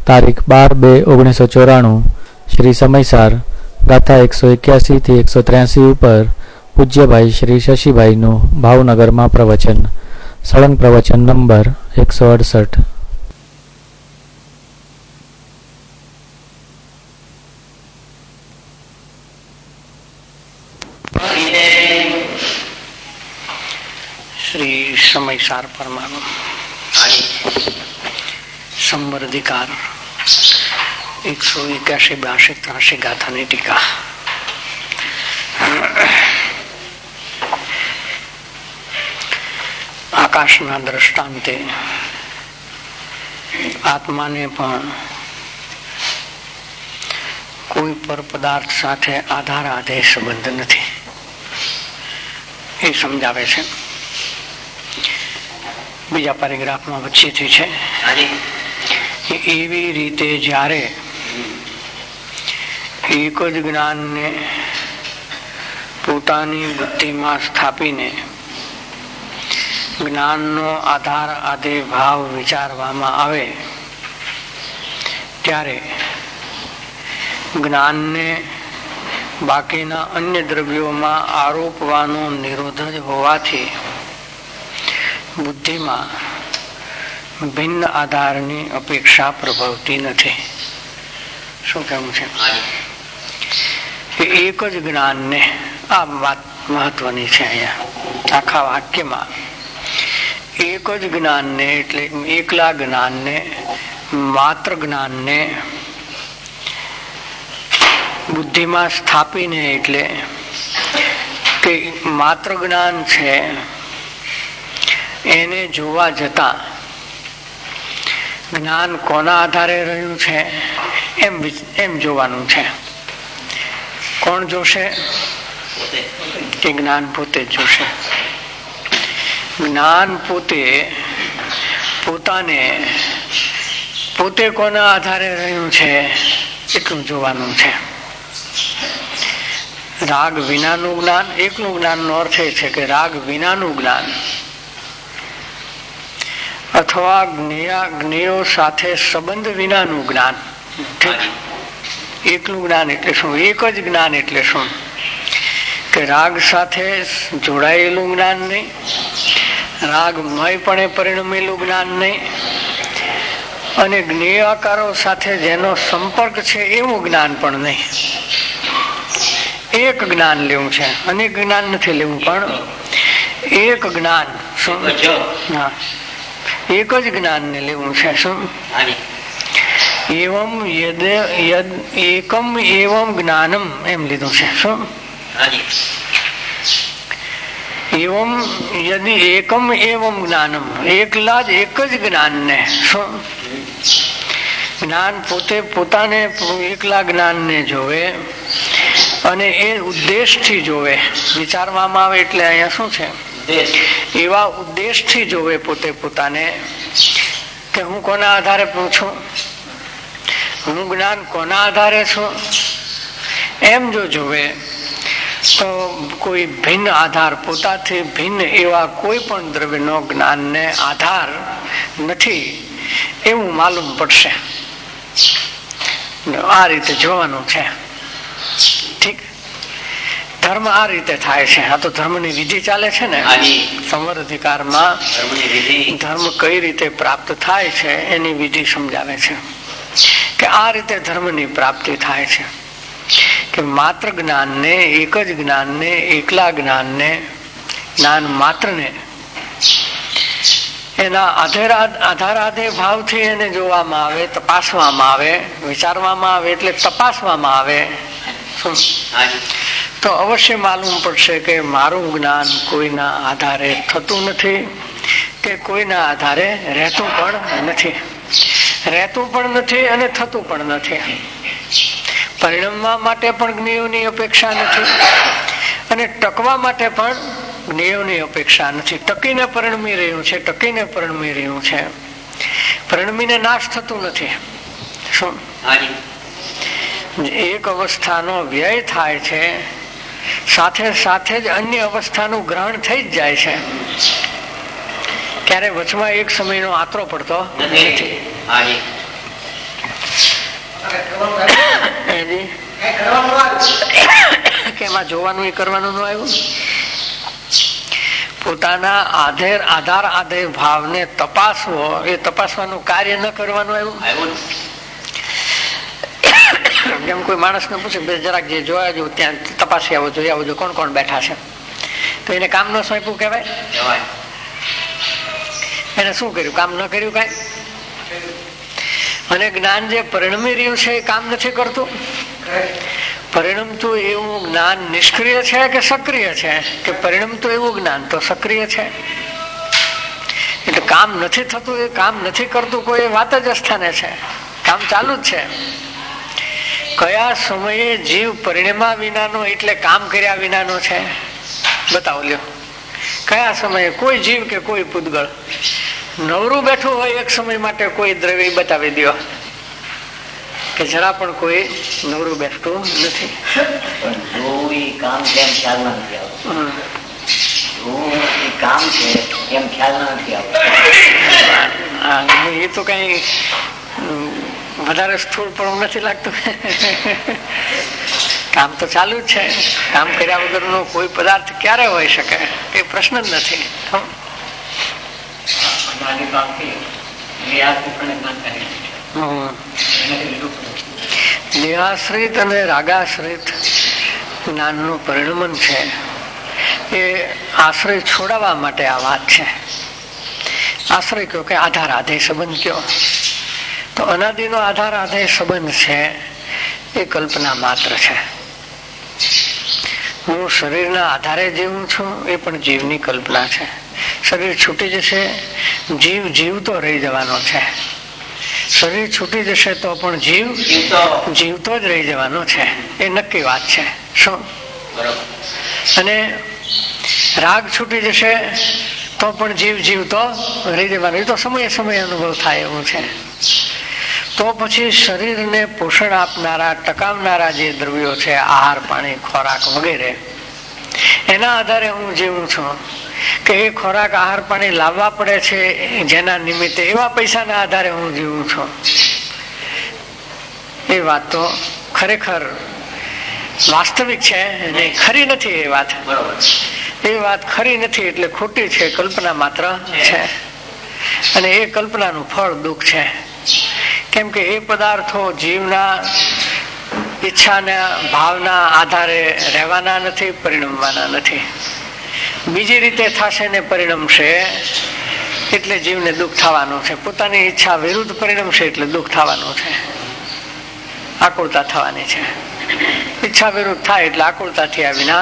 તારીખ 12/2/1994 શ્રી સમયસાર ગાથા 181 થી 183 ઉપર પૂજ્યભાઈ શ્રી શશીભાઈનું ભાવનગરમાં પ્રવચન. સળંગ પ્રવચન નંબર 168. શ્રી સમયસાર પરમાણુ સંવર્ધિકાર 181-82-83 ગાથાની ટીકા. આકાશના દ્રષ્ટાંતે આત્માને પણ કોઈ પર પદાર્થ સાથે આધાર આધેય સંબંધ નથી, એ સમજાવે છે. બીજા પેરેગ્રાફમાં વચ્ચેથી છે, એવી રીતે જ્યારે એક જ જ્ઞાનને પોતાની બુદ્ધિમાં સ્થાપીને જ્ઞાનનો આધાર આધેય ભાવ વિચારવામાં આવે ત્યારે જ્ઞાનને બાકીના અન્ય દ્રવ્યોમાં આરોપવાનો નિરોધ જ હોવાથી બુદ્ધિમાં ભિન્ન આધારની અપેક્ષા પ્રભવતી નથી. શું કહેવું છે? એક જ જ્ઞાનને, આ વાત મહત્વની છે અહીંયા આખા વાક્યમાં. એક જ જ્ઞાનને એટલે એકલા જ્ઞાનને, માત્ર જ્ઞાનને બુદ્ધિમાં સ્થાપીને, એટલે કે માત્ર જ્ઞાન છે એને જોવા જતા જ્ઞાન કોના આધારે રહ્યું છે એમ જોવાનું છે. કોણ જોશે? કે જ્ઞાન પોતે જોશે. જ્ઞાન પોતે કોના આધારે રહ્યું છે એટલું જોવાનું છે. રાગ વિનાનું જ્ઞાન, એકનું જ્ઞાન નો અર્થ એ છે કે રાગ વિનાનું જ્ઞાન અથવા જ્ઞેયો સાથે સંબંધ વિનાનું જ્ઞાન. એકનું જ્ઞાન એટલે શું? એક જ જ્ઞાન એટલે શું? કે રાગ સાથે જોડાયેલું જ્ઞાન નહીં, રાગમયપણે પરિણમેલું જ્ઞાન નહીં, અને જ્ઞેયાકારો સાથે જેનો સંપર્ક છે એવું જ્ઞાન પણ નહીં. એક જ્ઞાન લેવું છે, અનેક જ્ઞાન નથી લેવું, પણ એક જ્ઞાન. શું? હા, એક જ જ્ઞાન ને લેવું છે. શું? એવમ એકમ એવમ જ્ઞાનમ એમ લીધું છે. શું? એવમ યદિ એકમ એવમ જ્ઞાનમ, એકલા જ એક જ જ્ઞાનને. શું? જ્ઞાન પોતાને એકલા જ્ઞાનને જોવે અને એ ઉદ્દેશથી જોવે. વિચારવામાં આવે એટલે અહીંયા શું છે? એવા ઉદ્દેશથી જોવે પોતાને કે હું કોના આધારે પૂછું, હું જ્ઞાન કોના આધારે છું, એમ જો જોવે તો કોઈ ભિન્ન આધાર, પોતાથી ભિન્ન એવા કોઈ પણ દ્રવ્યનો જ્ઞાનને આધાર નથી એવું માલુમ પડશે. આ રીતે જોવાનું છે. ઠીક, ધર્મ આ રીતે થાય છે. આ તો ધર્મની વિધિ ચાલે છે ને સંવર્ધિકારમાં. ધર્મ કઈ રીતે પ્રાપ્ત થાય છે એની વિધિ સમજાવે છે કે આ રીતે ધર્મની પ્રાપ્તિ થાય છે કે માત્ર જ્ઞાનને, એક જ જ્ઞાનને, એકલા જ્ઞાનને, જ્ઞાન માત્રને એના આધારાધે ભાવથી એને જોવામાં આવે, તપાસવામાં આવે, વિચારવામાં આવે, એટલે તપાસવામાં આવે. તો અવશ્ય માલુમ પડશે કે મારું જ્ઞાન કોઈના આધારે થતું નથી કે કોઈના આધારે રહેતું પણ નથી. રહેતું પણ નથી અને થતું પણ નથી. પરિણમવા માટે પણ જ્ઞેયોની અપેક્ષા નથી અને ટકવા માટે પણ જ્ઞેયોની અપેક્ષા નથી. ટકીને પરિણમી રહ્યું છે, ટકીને પરિણમી રહ્યું છે, પરિણમીને નાશ થતું નથી. શું? એક અવસ્થાનો વ્યય થાય છે, સાથે સાથે જ અન્ય અવસ્થાનું ગ્રહણ થઈ જ જાય છે. ક્યારે વચમાં એક સમયનો આતરો પડતો નથી. સ્વામીજી કે એમાં જોવાનું એ કરવાનું ન આવ્યું? પોતાના આધાર આધેય ભાવને તપાસવો એ તપાસવાનું કાર્ય ન કરવાનું આવ્યું? જેમ કોઈ માણસને પૂછે જરાક જે જોયા જો ત્યાં તપાસી આવો, જોઈ આવો, કોણ કોણ બેઠા છે, તો એને કામ ન સોંપ્યું કહેવાય? એને શું કર્યું? કામ ન કર્યું કઈ? અને જ્ઞાન જે પરિણમી રહ્યું છે એ કામ નથી કરતું. પરિણમતું એવું જ્ઞાન નિષ્ક્રિય છે કે સક્રિય છે? કે પરિણમતું એવું જ્ઞાન તો સક્રિય છે. એટલે કામ નથી થતું એ કામ નથી કરતું કોઈ એ વાત જ અસ્થાને છે, કામ ચાલુ જ છે. કયા સમયે જીવ પરિણમા વિનાનો એટલે કામ કર્યા વિનાનો છે? બતાવો લ્યો. કયા સમયે કોઈ જીવ કે કોઈ પૂતગળ નવરું બેઠું હોય એક સમય માટે કોઈ દ્રવ્ય બતાવી દો કે જરા પણ કોઈ નવરું બેસતું નથી. એ તો કઈ વધારે સ્થૂળ પણ નથી લાગતું. કામ તો ચાલુ જ છે. કામ કર્યા વગરનો કોઈ પદાર્થ ક્યારે હોય શકે એ પ્રશ્ન જ નથી. દેહાશ્રિત અને રાગાશ્રિત જ્ઞાનનું પરિણમન છે એ આશ્રય છોડાવવા માટે આ વાત છે. આશ્રય કયો કે આધાર આધેય સંબંધ કયો, તો અનાદિનો આધાર આધેય સંબંધ છે એ કલ્પના માત્ર છે. હું શરીરના આધારે જીવું છું એ પણ જીવની કલ્પના છે. શરીર છૂટી જશે, જીવ જીવતો રહી જવાનો છે. શરીર છૂટી જશે તો પણ જીવ જીવતો જ રહી જવાનો છે, એ નક્કી વાત છે. શું? અને રાગ છૂટી જશે તો પણ જીવ જીવતો રહી જવાનો, એ તો સમયે સમયે અનુભવ થાય એવું છે. તો પછી શરીરને પોષણ આપનારા ટકાવનારા જે દ્રવ્યો છે, આહાર, પાણી, ખોરાક વગેરે, એના આધારે હું જીવું છું કે એ ખોરાક, આહાર, પાણી લાવવા પડે છે જેના નિમિત્તે, એવા પૈસાના આધારે હું જીવું છું. એ વાત તો ખરેખર વાસ્તવિક છે ને ખરી નથી. એ વાત ખરી નથી એટલે ખોટી છે, કલ્પના માત્ર છે. અને એ કલ્પનાનું ફળ દુઃખ છે. કેમ કે એ પદાર્થો જીવના ઈચ્છાના ભાવના આધારે રહેવાના નથી, પરિણમવાના નથી. બીજી રીતે થશે ને પરિણમશે એટલે જીવને દુઃખ થવાનું છે. પોતાની ઈચ્છા વિરુદ્ધ પરિણમશે એટલે દુઃખ થવાનું છે, આકુળતા થવાની છે. ઈચ્છા વિરુદ્ધ થાય એટલે આકુળતા થયા વિના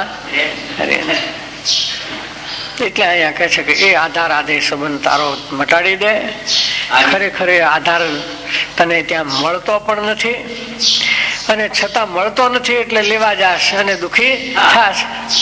એટલે અહીંયા કહે છે કે એ આધાર આધેય સંબંધ તારો મટાડી દે. ખરેખર એ આધાર તને ત્યાં મળતો પણ નથી, અને છતાં મળતો નથી એટલે લેવા જાશ અને દુઃખી થાશ.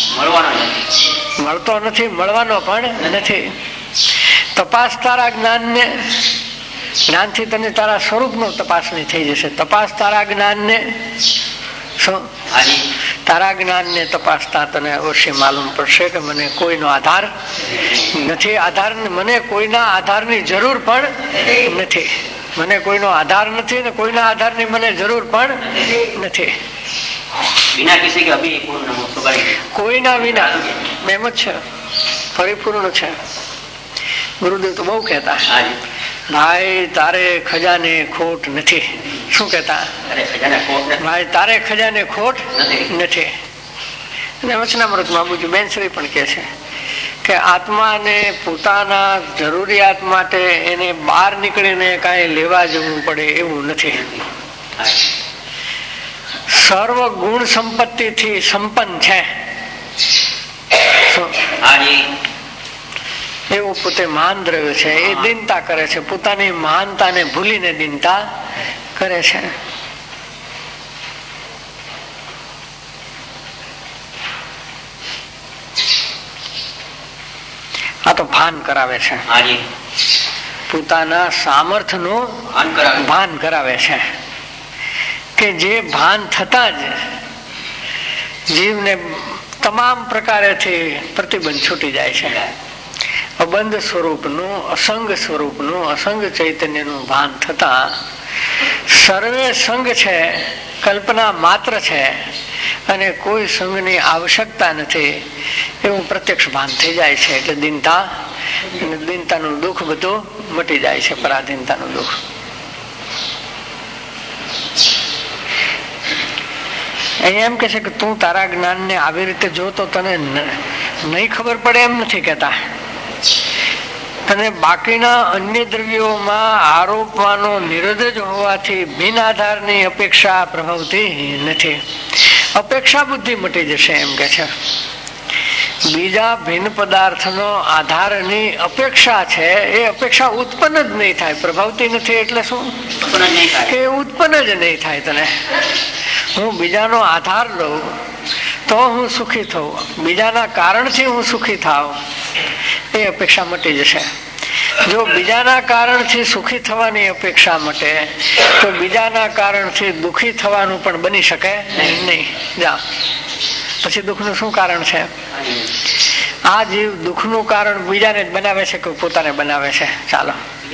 મળતો નથી, મળવાનો પણ નથી. તપાસ તારા જ્ઞાનને, જ્ઞાનથી તને તારા સ્વરૂપનો તપાસણી થઈ જશે. તપાસ તારા જ્ઞાનને. શું? તારા જ્ઞાનને તપાસતા તને અવશ્ય માલુમ પડશે કે મને કોઈનો આધાર નથી. મને કોઈના આધારની જરૂર પણ નથી. મને કોઈનો આધાર નથી ને કોઈના આધારની મને જરૂર પણ નથી. કોઈના વિના એમ જ છે, પરિપૂર્ણ છે. ગુરુદેવ તો બહુ કહેતા, ભાઈ તારે ખજાને ખોટ નથી. શું કહેતા? ભાઈ તારે ખજાને ખોટ નથી. અને વચનામૃતમાં બાબુજી બેનશ્રી પણ કહે છે કે આત્માને પોતાના જરૂરિયાત માટે એને બહાર નીકળીને કાંઈ લેવા જવું પડે એવું નથી. સર્વ ગુણ સંપત્તિથી સંપન્ન છે એવું પોતે મહાન દ્રવ્ય છે. એ દીનતા કરે છે, પોતાની મહાનતાને ભૂલીને દીનતા કરે છે. આ તો ભાન કરાવે છે, પોતાના સામર્થ્યનું ભાન કરાવે છે કે જે ભાન થતા જ જીવને તમામ પ્રકારેથી પ્રતિબંધ છૂટી જાય છે. અબંધ સ્વરૂપનું, અસંગ સ્વરૂપનું, અસંગ ચૈતન્યનું ભાન થતા સર્વે સંગ છે કલ્પના માત્ર છે અને કોઈ સંગની આવશ્યકતા નથી એવું પ્રત્યક્ષ ભાન થઈ જાય છે. એટલે દીનતા અને દીનતાનું દુઃખ બધું મટી જાય છે. પરાધીનતાનું દુઃખ. અહીંયા એમ કે છે કે તું તારા જ્ઞાનને આવી રીતે જો તો તને નહીં ખબર પડે એમ નથી કહેતા. તને બાકીના અન્ય દ્રવ્યોમાં આરોપવાનો નિરોધ જ હોવાથી બિન આધારની અપેક્ષા પ્રભાવતી નથી. અપેક્ષા બુદ્ધિ મટી જશે એમ કે છે. બીજા ભિન્ન પદાર્થનો આધારની અપેક્ષા છે એ અપેક્ષા ઉત્પન્ન જ નહીં થાય. પ્રભાવતી નથી એટલે શું કે ઉત્પન્ન જ નહીં થાય. તને હું બીજાનો આધાર લઉં તો હું સુખી થઉં, બીજાના કારણથી હું સુખી થાવ, એ અપેક્ષા મટી જશે. જો બીજાના કારણથી સુખી થવાની અપેક્ષા મટે તો બીજાના કારણથી દુઃખી થવાનું પણ બની શકે નહીં. જા પછી દુઃખનું શું કારણ છે? આ જીવ દુઃખનું કારણ બીજાને જ બનાવે છે કે પોતાને બનાવે છે? ચાલો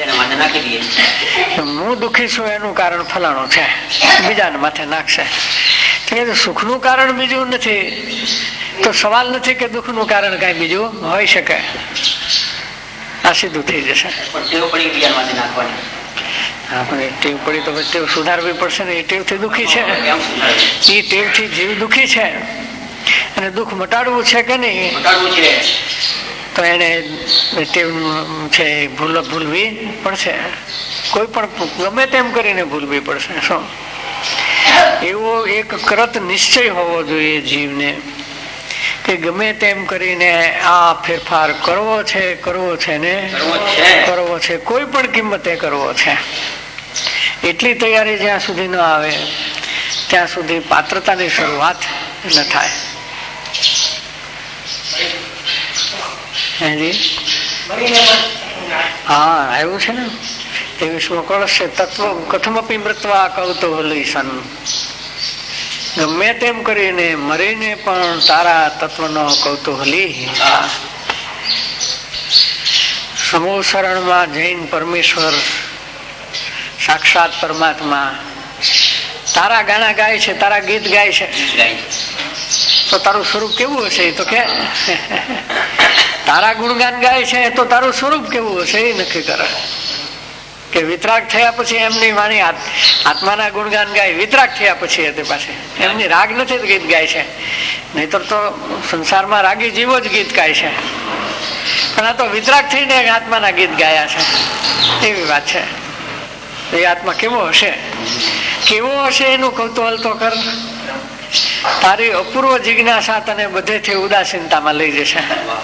હું દુઃખી છું એનું કારણ ફલાણું છે, બીજાને માથે નાખશે. સુખનું કારણ બીજું નથી તો સવાલ નથી કે દુઃખનું કારણ કઈ બીજું હોઈ શકે. આ સીધું થઈ જશે. ટેવ પડી તો ટેવ સુધારવી પડશે ને. એ ટેવથી દુઃખી છે, એ ટેવથી જીવ દુઃખી છે અને દુઃખ મટાડવું છે કે નહીં તો એને ટેવ છે ભૂલવી પડશે. કોઈ પણ ગમે તેમ કરીને ભૂલવી પડશે. શું એવો એક કરત નિશ્ચય હોવો જોઈએ જીવને કે ગમે તેમ કરીને આ ફેરફાર કરવો છે ને કરવો છે, કોઈ પણ કિંમતે કરવો છે. એટલી તૈયારી જ્યાં સુધી ન આવે ત્યાં સુધી પાત્રતાની શરૂઆત ન થાય. હા આવ્યું છે ને 23મો કળશ છે. તત્વ કથમપી મૃત્વા કૌતૂહલી સન. ગમે તેમ કરીને મરીને પણ તારા તત્વનો કૌતૂહલી. સમૂહ શરણમાં જૈન પરમેશ્વર સાક્ષાત પરમાત્મા તારા ગાણા ગાય છે, તારા ગીત ગાય છે, તો તારું સ્વરૂપ કેવું હશે? તો કે તારા ગુણગાન ગાય છે તો તારું સ્વરૂપ કેવું હશે એ નક્કી કરે. કે વિતરાગ થયા પછી એમની વાણી આત્માના ગુણગાન ગાય. વિતરાગ થયા પછી હતી પાછી એમની રાગ નથી ગીત ગાય છે. નહીતર તો સંસારમાં રાગી જીવો જ ગીત ગાય છે, પણ આ તો વિતરાગ થઈને આત્માના ગીત ગાયા છે. એવી વાત છે. એ આત્મા કેવો હશે, કેવો હશે એનું કૌતૂહલ તો કર. તારી અપૂર્વ જિજ્ઞાસા તને બધેથી ઉદાસીનતામાં લઈ જશે.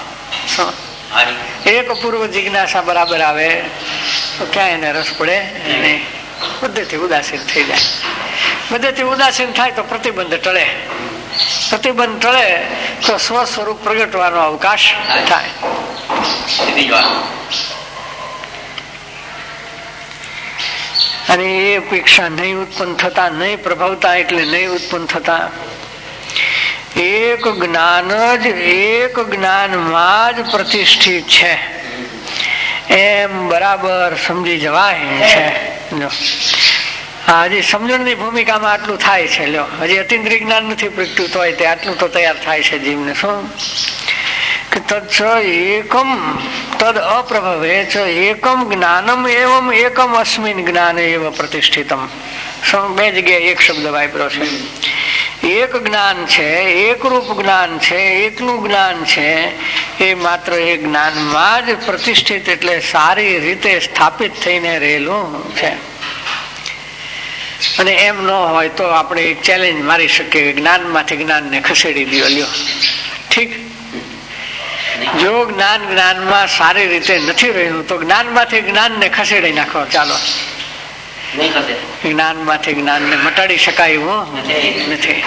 એક અપૂર્વ જિજ્ઞાસા બરાબર આવે તો ક્યાં એને રસ પડે નહીં. બધેથી ઉદાસીન થઈ જાય. બધેથી ઉદાસીન થાય તો પ્રતિબંધ ટળે. પ્રતિબંધ ટળે તો સ્વ સ્વરૂપ પ્રગટવાનો અવકાશ થાય. અને એ અપેક્ષા નહીં ઉત્પન્ન થતા, નહીં પ્રભાવતા એટલે નહીં ઉત્પન્ન થતા. એક જ્ઞાન જ એક જ્ઞાનમાં જ પ્રતિષ્ઠિત છે એમ બરાબર સમજી જવાય છે. હજી સમજણની ભૂમિકામાં આટલું થાય છે. લ્યો હજી અતિન્દ્રિય જ્ઞાન નથી પ્રગટ્યું હોય તે આટલું તો તૈયાર થાય છે જીવને. શું કે તત્ એકમ તદ અપ્રભવે ચ એકમ જ્ઞાનમ એવમ એકમ અસ્મિન જ્ઞાન એવ પ્રતિષ્ઠિતમ. બે જગ્યાએ એક શબ્દ વાપર્યો છે. એક જ્ઞાન છે, એક રૂપ જ્ઞાન છે, એકનું જ્ઞાન છે. એ માત્ર એ જ્ઞાનમાં જ પ્રતિષ્ઠિત એટલે સારી રીતે સ્થાપિત થઈને રહેલું છે. અને એમ ન હોય તો આપણે એક ચેલેન્જ મારી શકીએ, જ્ઞાનમાંથી જ્ઞાનને ખસેડી દો. લ્યો ઠીક. જો જ્ઞાનમાં સારી રીતે નથી રહ્યું તો જ્ઞાનમાંથી જ્ઞાનને ખસેડી નાખો. ચાલો, જ્ઞાનમાંથી જ્ઞાનને મટાડી શકાય એવું નથી.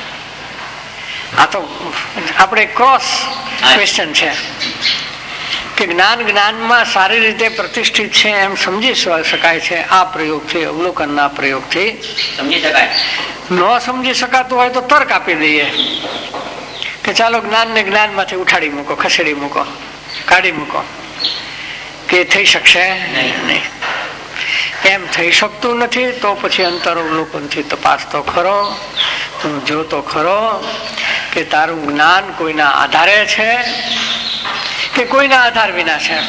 આ તો આપણે ક્રોસ ક્વેશ્ચન છે કે જ્ઞાનમાં સારી રીતે પ્રતિષ્ઠિત છે એમ સમજી શકાય છે. આ પ્રયોગથી, અવલોકનના પ્રયોગથી સમજી શકાય. ન સમજી શકાતું હોય તો તર્ક આપી દઈએ કે ચાલો જ્ઞાનને જ્ઞાનમાંથી ઉઠાડી મૂકો, ખસેડી મૂકો, કાઢી મૂકો, કે થઈ શકશે નહીં. એમ થઈ શકતું નથી તો પછી અંતરાવલોકનથી તપાસ તો ખરો, તું જોતો ખરો કે તારું જ્ઞાન કોઈના આધારે છે કે કોઈના આધાર વિના છે.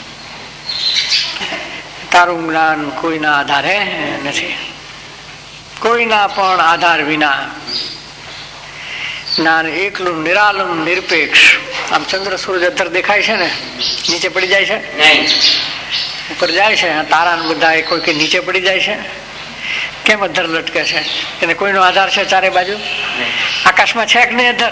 તારું જ્ઞાન કોઈના આધારે નથી, કોઈના પણ આધાર વિના જ્ઞાન એકલું નિરાલમ નિરપેક્ષ. આમ ચંદ્ર સૂરજ અત્યારે દેખાય છે ને, નીચે પડી જાય છે, ઉપર જાય છે, તારા બધા કોઈ કે નીચે પડી જાય છે, કેમ અધર લટકે છે? એને કોઈનો આધાર છે ચારે બાજુ? આકાશમાં છે કે નહીં અધર?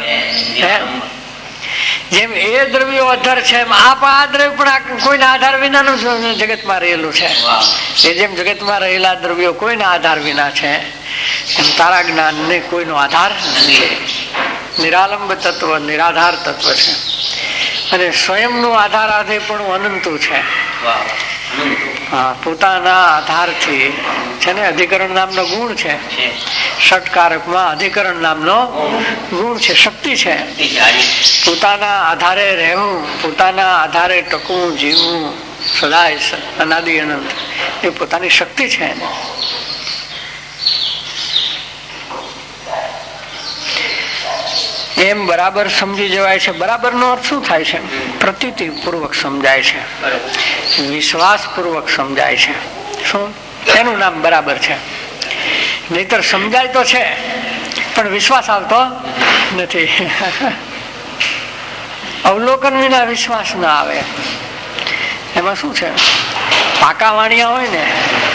જેમ એ દ્રવ્યો અધર છે એમ આ દ્રવ્ય પણ કોઈના આધાર વિનાનું જગતમાં રહેલું છે. એ જેમ જગતમાં રહેલા દ્રવ્યો કોઈના આધાર વિના છે એમ તારા જ્ઞાન ને કોઈનો આધાર નથી. નિરાલંબ તત્વ, નિરાધાર તત્વ છે અને સ્વયંનું આધાર આધે પણ અનંતું છે. હા, પોતાના આધારથી છે ને અધિકરણ નામનો ગુણ છે. ષટકારકમાં અધિકરણ નામનો ગુણ છે, શક્તિ છે. પોતાના આધારે રહેવું, પોતાના આધારે ટકવું, જીવવું સદાય અનાદિ અનંત, એ પોતાની શક્તિ છે. એમ બરાબર સમજી જવાય છે. બરાબર નો અર્થ શું થાય છે? પ્રતીતિ પૂર્વક સમજાય છે, વિશ્વાસ પૂર્વક સમજાય છે. શું એનું નામ બરાબર છે? નહીતર સમજાય તો છે પણ વિશ્વાસ આવતો નથી. અવલોકન વિના વિશ્વાસ ના આવે. એમાં શું છે? પાકા વાણિયા હોય ને,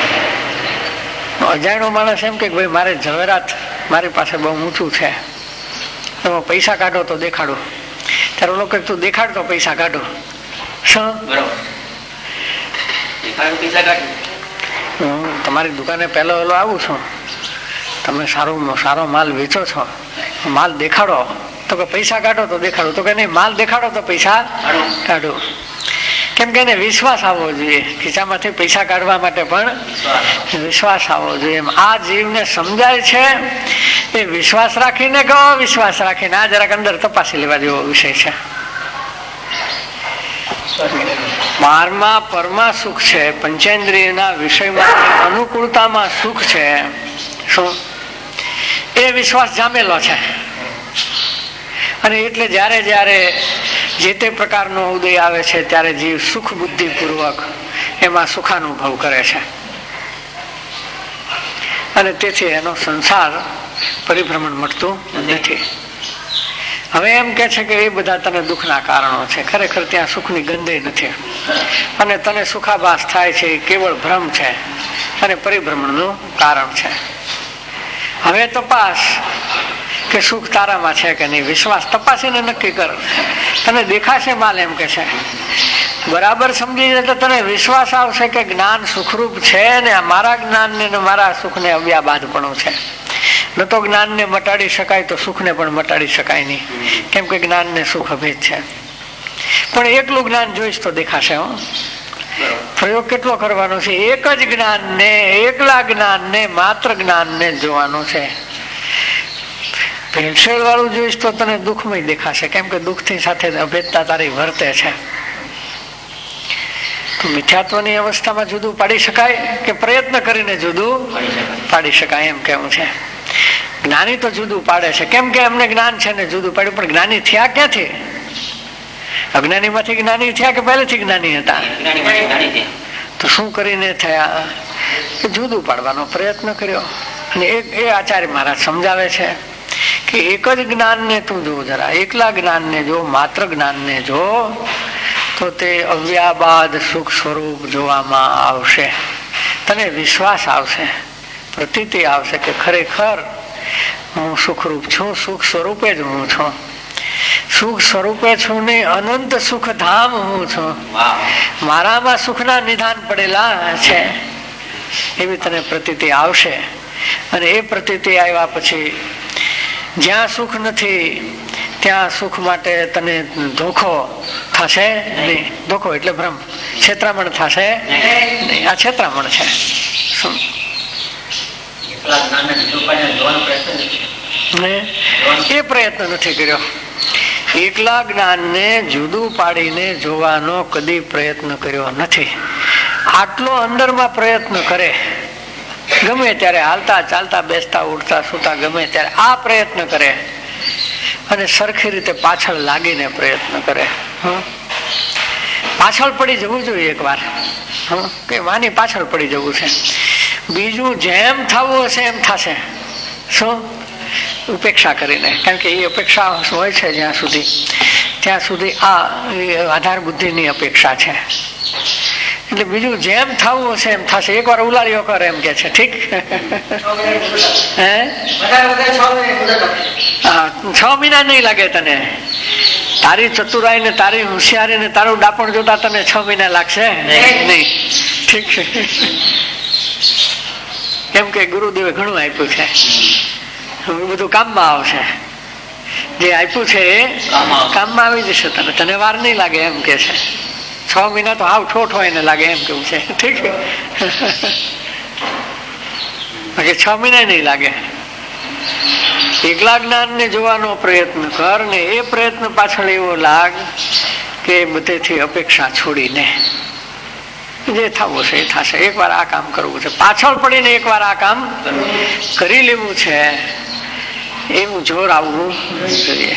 અજાણ્યો માણસ એમ કે ભાઈ મારે ઝવેરાત મારી પાસે બહુ ઊંચું છે, એમાં પૈસા કાઢો તો દેખાડો. ત્યારે લોકો તું દેખાડ તો પૈસા કાઢો. શું તમારી દુકાને પહેલો વહેલો આવું છું, તમે સારો માલ વેચો છો, માલ દેખાડો તો કે પૈસા કાઢો તો દેખાડો. તો કે નહીં, માલ દેખાડો તો પૈસા કાઢો. કેમ કે એને વિશ્વાસ આવવો જોઈએ. ખીચામાંથી પૈસા કાઢવા માટે પણ વિશ્વાસ આવવો જોઈએ. આ જીવને સમજાય છે એ વિશ્વાસ રાખીને કહો, વિશ્વાસ રાખીને. આ જરાક અંદર તપાસી લેવા જેવો વિષય છે. 12મા પરમાં સુખ છે, પંચેન્દ્રિયના વિષયમાં અનુકૂળતામાં સુખ છે. શું એ વિશ્વાસ જામેલો છે. અને એટલે જ્યારે જ્યારે જે તે પ્રકારનો ઉદય આવે છે ત્યારે જીવ સુખ બુદ્ધિ પૂર્વક એમાં સુખાનુભવ કરે છે અને તેથી એનો સંસાર પરિભ્રમણ મળતું નથી. હવે એમ કે છે કે એ બધા તને દુઃખના કારણો છે, ખરેખર ત્યાં સુખની ગંધે નથી અને તને સુખાભાસ થાય છે એ કેવળ ભ્રમ છે અને પરિભ્રમણનું કારણ છે. હવે તપાસ કે સુખ તારામાં છે કે નહીં. વિશ્વાસ તપાસીને નક્કી કર. તને દેખાશે માલ, એમ કે છે બરાબર સમજી જાય તો તને વિશ્વાસ આવશે કે જ્ઞાન સુખરૂપ છે ને મારા જ્ઞાનને મારા સુખને અવ્યાબાધપણું છે. ન તો જ્ઞાનને મટાડી શકાય તો સુખને પણ મટાડી શકાય નહીં, કેમ કે જ્ઞાનને સુખ અભેદ છે. પણ એકલું જ્ઞાન જોઈશ તો દેખાશે. પ્રયોગ કેટલો કરવાનો છે? એક જ જ્ઞાનને, એકલા જ્ઞાનને, માત્ર જ્ઞાનને જોવાનું છે. ભેળસેળ વાળું જોઈશ તો તને દુઃખમય દેખાશે, કેમ કે દુઃખથી સાથે અભેદતા તારી વર્તે છે. તો મિથ્યાત્વની અવસ્થામાં જુદું પાડી શકાય કે પ્રયત્ન કરીને જુદું પાડી શકાય, એમ કેવું છે. જ્ઞાની તો જુદું પાડે છે, કેમ કે એમને જ્ઞાન છે ને જુદું પાડ્યું. પણ જ્ઞાની થયા ક્યાંથી? અજ્ઞાની માંથી જ્ઞાની થયા કે પહેલેથી જ્ઞાની હતા? તો શું કરીને થયા? જુદું પાડવાનો પ્રયત્ન કર્યો. અને એ આચાર્ય મહારાજ સમજાવે છે કે એક જ જ્ઞાનને તું જો, જરા એકલા જ્ઞાનને જો, માત્ર જ્ઞાનને જો, તો તે અવ્યાબાદ સુખ સ્વરૂપ જોવામાં આવશે. તને વિશ્વાસ આવશે, પ્રતીતિ આવશે કે ખરેખર હું સુખરૂપ છું, સુખ સ્વરૂપે જ હું છું, સુખ સ્વરૂપે છું ને અનંત સુખ ધામ હું છું, મારામાં સુખના નિધાન પડેલા છે, એવી તને પ્રતીતિ આવશે. અને એ પ્રતીતિ આવ્યા પછી જ્યાં સુખ નથી ત્યાં સુખ માટે તને ધોખો થશે નહીં. ધોખો એટલે ભ્રમ, છેતરામણ થશે નહીં. આ છેતરામણ છે. એ પ્રયત્ન નથી કર્યો. એકલા જ્ઞાનને જુદું પાડીને જોવાનો કદી પ્રયત્ન કર્યો નથી. આટલો અંદરમાં પ્રયત્ન કરે, ગમે ત્યારે હાલતા ચાલતા બેસતા ઉઠતા સુતા ગમે ત્યારે આ પ્રયત્ન કરે અને સરખી રીતે પાછળ લાગીને પ્રયત્ન કરે. પાછળ પડી જવું જોઈએ એક વાર, કે વાની પાછળ પડી જવું છે. બીજું જેમ થવું હશે એમ થશે. શું? ઉપેક્ષા કરીને. કારણ કે એ અપેક્ષા હોય છે જ્યાં સુધી, ત્યાં સુધી આ આધાર બુદ્ધિની અપેક્ષા છે. એટલે બીજું જેમ થવું હશે એમ થશે. એક વાર ઉલાળ્યો કર એમ કે છે. ઠીક? હા, 6 મહિના નહીં લાગે તને. તારી ચતુરાઈ ને તારી હોશિયારી ને તારું ડાપણ જોતા તને 6 મહિના લાગશે નહીં. ઠીક છે? કેમ કે ગુરુદેવે ઘણું આપ્યું છે, બધું કામમાં આવશે. જે આપ્યું છે એ કામમાં આવી જશે. તને વાર નહીં લાગે એમ કે છે. 6 મહિના તો હાવ ઠોઠ હોય ને લાગે એમ કેવું છે. ઠીક છે? બાકી 6 મહિના નહીં લાગે. એકલા જ્ઞાન ને જોવાનો પ્રયત્ન કર ને એ પ્રયત્ન પાછળ એવો લાગ કે બધેથી અપેક્ષા છોડીને જે થવું છે એ થશે. એક વાર આ કામ કરવું છે, પાછળ પડીને એક વાર આ કામ કરી લેવું છે, એવું જોર આવવું જોઈએ.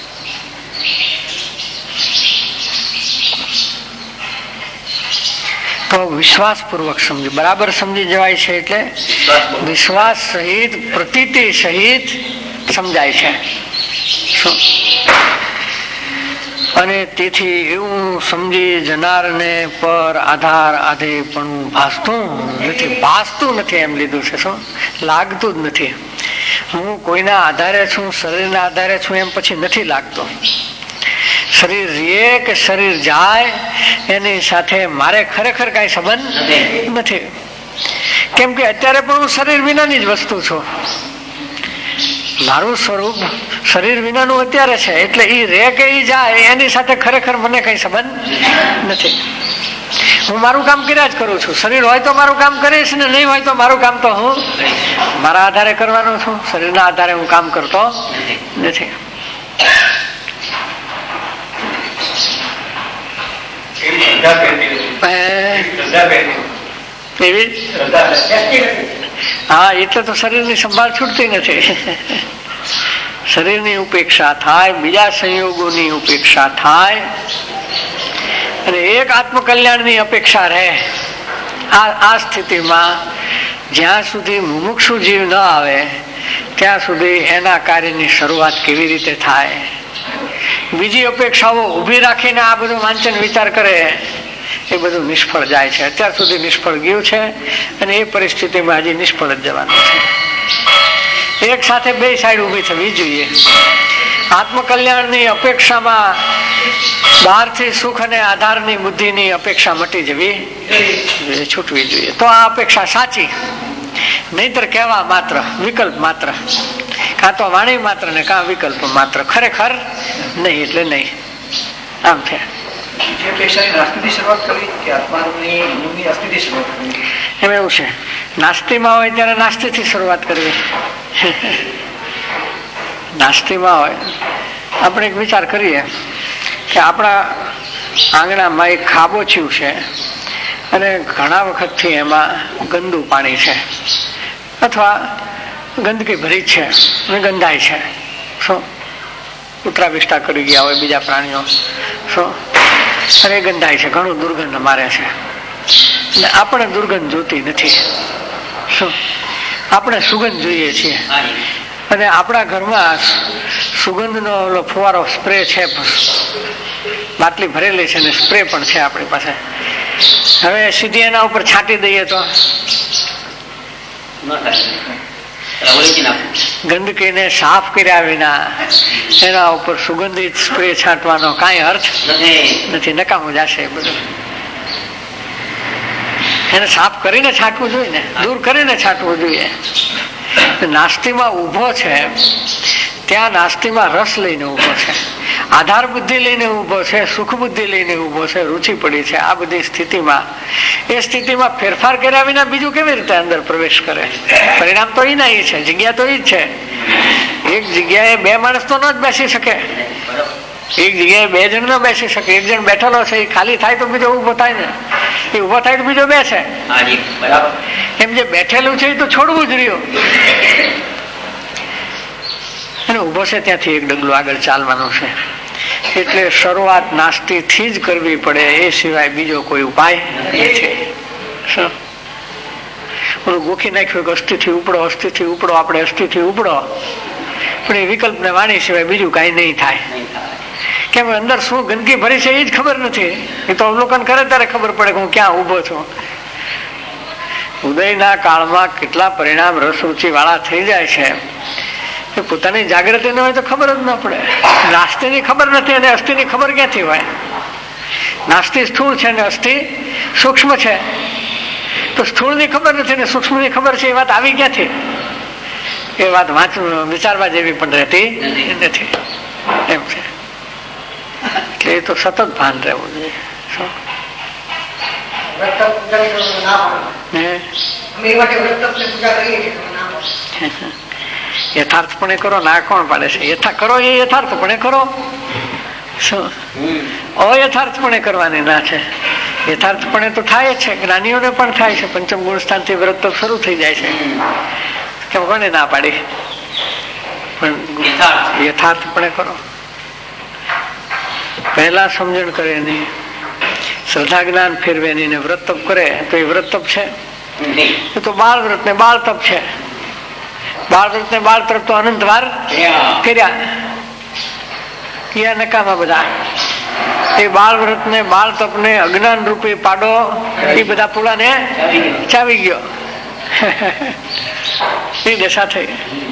તો વિશ્વાસ પૂર્વક સમજી, બરાબર સમજી જવાય છે. એટલે વિશ્વાસ સહિત, પ્રતીતિ સહિત સમજાય છે. અને તેથી એવું સમજી જનારને પર આધાર આધે પણ ભાસતું નથી એમ લીધું છે. શું? લાગતું જ નથી. હું કોઈના આધારે છું, શરીરના આધારે છું એમ પછી નથી લાગતો. શરીર રે કે શરીર જાય એની સાથે મારે ખરેખર કઈ સંબંધ નથી. કેમ કે અત્યારે પણ હું શરીર વિનાની જ વસ્તુ છું. મારું સ્વરૂપ શરીર વિનાનું અત્યારે છે. એટલે એ રે કે એ જાય એની સાથે ખરેખર મને કઈ સંબંધ નથી. હું મારું કામ કર્યા જ કરું છું. શરીર હોય તો મારું કામ કરીશ ને નહીં હોય તો મારું કામ તો હું મારા આધારે કરવાનું છું. શરીરના આધારે હું કામ કરતો નથી. હા, એટલે તો શરીરની સંભાળ છૂટતી નથી. શરીરની ઉપેક્ષા થાય, બીજા સંયોગોની ઉપેક્ષા થાય અને એક આત્મકલ્યાણની અપેક્ષા રહે. આ સ્થિતિમાં જ્યાં સુધી મુમુક્ષુ જીવ ન આવે ત્યાં સુધી એના કાર્યની શરૂઆત કેવી રીતે થાય? બીજી અપેક્ષાઓ ઉભી રાખીને આ બધું વાંચન વિચાર કરે એ બધું નિષ્ફળ જાય છે. અત્યાર સુધી નિષ્ફળ ગયું છે અને એ પરિસ્થિતિમાં હજી નિષ્ફળ જ જવાનું છે. એક સાથે બે સાઈડ ઉભી થવી જોઈએ. આત્મકલ્યાણની અપેક્ષામાં બહારથી સુખ અને આધારની બુદ્ધિની અપેક્ષા મટી જવી, છૂટવી જોઈએ. તો આ અપેક્ષા સાચી, નહીતર કહેવા માત્ર, વિકલ્પ માત્ર, કાં તો વાણી માત્ર ને કાં વિકલ્પ માત્ર, ખરેખર નહીં એટલે નહીં. આમ છે. એમ એવું છે, નાસ્તીમાં હોય ત્યારે નાસ્તીથી શરૂઆત કરવી. નાસ્તીમાં હોય, આપણે એક વિચાર કરીએ કે આપણા આંગણામાં એક ખાબોચિયું છે અને ઘણા વખતથી એમાં ગંદુ પાણી છે અથવા ગંદકી ભરી છે અને ગંધાય છે. શું? કૂતરા વિષ્ટા કરી ગયા હોય બીજા પ્રાણીઓ, શું? અને ગંધાય છે, ઘણું દુર્ગંધ મારે છે. અને આપણે દુર્ગંધ જોતી નથી. શું? આપણે સુગંધ જોઈએ છીએ. અને આપણા ઘરમાં સુગંધનો ઓલો ફુવારો સ્પ્રે છે, બાટલી ભરેલી છે અને સ્પ્રે પણ છે આપણી પાસે. હવે સીધી એના ઉપર છાંટી દઈએ તો ગંદકીને સાફ કર્યા વિના એના ઉપર સુગંધિત સ્પ્રે છાંટવાનો કાંઈ અર્થ નથી. નકામું જશે એ બધું. એને સાફ કરીને છાંટવું જોઈએ ને, દૂર કરીને છાંટવું જોઈએ. નાસ્તીમાં ઉભો છે ત્યાં નાસ્તીમાં રસ લઈને ઉભો છે, આધાર બુદ્ધિ લઈને ઉભો છે, સુખ બુદ્ધિ લઈને ઉભો છે, રુચિ પડી છે. આ બધી સ્થિતિમાં, એ સ્થિતિમાં ફેરફાર કર્યા વિના બીજું કેવી રીતે અંદર પ્રવેશ કરે? પરિણામ તો એના એ છે, જગ્યા તો એ જ છે. એક જગ્યાએ બે માણસ તો ન જ બેસી શકે, એક જગ્યાએ બે જણ ન બેસી શકે. એક જણ બેઠેલો છે એ ખાલી થાય તો બીજો ઉભો થાય ને. એ ઉભો થાય તો બીજો બેસે. એમ જે બેઠેલું છે એ તો છોડવું જ રહ્યું, અને ઉભો છે ત્યાંથી એક ડગલું આગળ ચાલવાનું છે. એટલે શરૂઆત નાસ્તી થી જ કરવી પડે, એ સિવાય બીજો કોઈ ઉપાય નથી. ગોખી નાખ્યું કે અસ્થિથી ઉપડો, અસ્થિથી ઉપડો, આપણે અસ્થિથી ઉપડો, પણ એ વિકલ્પ ને વાણી સિવાય બીજું કઈ નહીં થાય. કેમ અંદર શું ગંદકી ભરી છે એ જ ખબર નથી. એ તો અવલોકન કરે ત્યારે ખબર પડે કે હું ક્યાં ઉભો છું. ઉદયના કાળમાં કેટલા પરિણામ રસ રુચિ વાળા થઈ જાય છે, પોતાની જાગૃતિ ન હોય તો ખબર જ ન પડે. નાસ્તીની ખબર નથી અને અસ્થિની ખબર ક્યાંથી હોય? નાસ્તી સ્થૂળ છે અને અસ્થિ સૂક્ષ્મ છે, તો સ્થૂળની ખબર નથી ને સૂક્ષ્મની ખબર છે, એ વાત આવી ક્યાંથી? એ વાત વિચારવા જેવી પણ રહેતી નથી. એમ છે. એટલે એ તો સતત ભાન રહેવું જોઈએ. યથાર્થપણે કરો, ના કોણ પાડે છે? કરો એ યથાર્થપણે કરો. શું અયથાર્થપણે કરવાની ના છે? યથાર્થપણે તો થાય જ છે, જ્ઞાનીઓને પણ થાય છે. પંચમ ગુણ સ્થાનથી વ્રત તો શરૂ થઈ જાય છે. કેમ કોને ના પાડી? પણ યથાર્થપણે કરો. પહેલા સમજણ કરે નહીં, શ્રદ્ધા જ્ઞાન ફેરવે નહીં ને વ્રત તપ કરે તો એ વ્રત તપ છે? એ તો બાળ વ્રત ને બાળ તપ છે. બાળ વ્રત ને બાળ તપ તો અનંત વાર કર્યા, નકામા બધા. એ બાળ વ્રત ને બાળ તપ ને અજ્ઞાન રૂપી પાડો, એ બધા પુલા ને ચાવી ગયો. એ દશા થઈ.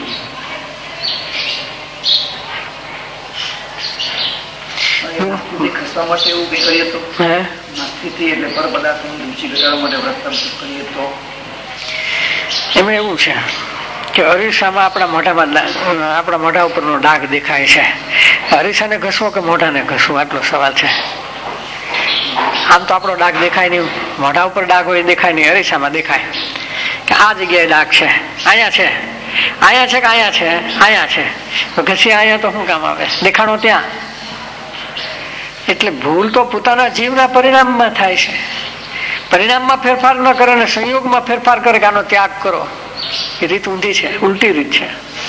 ખસવા માટે એવું કઈ કરીએ તો, એટલે પર પદાર્થની રુચિ ઘટાડવા માટે વ્રત કરીએ તો? એમાં એવું છે કે અરીસામાં આપણા મોઢા ઉપરનો ડાઘ દેખાય છે. અરીસાને ઘસવો કે મોઢાને ઘસવું, આટલો સવાલ છે. આમ તો આપણો ડાઘ દેખાય નહીં, મોઢા ઉપર ડાઘ હોય દેખાય નહીં, અરીસામાં દેખાય કે આ જગ્યાએ ડાઘ છે, અહીંયા છે, અહીંયા છે કે અહીંયા છે, અહીંયા છે. તો ઘસી અહીંયા તો શું કામ આવે? દેખાણો ત્યાં. એટલે ભૂલ તો પોતાના જીવના પરિણામમાં થાય છે. પરિણામમાં ફેરફાર ન કરે અને સંયોગમાં ફેરફાર કરે કે આનો ત્યાગ કરો, એ રીત ઊંધી છે, ઉલટી રીત છે.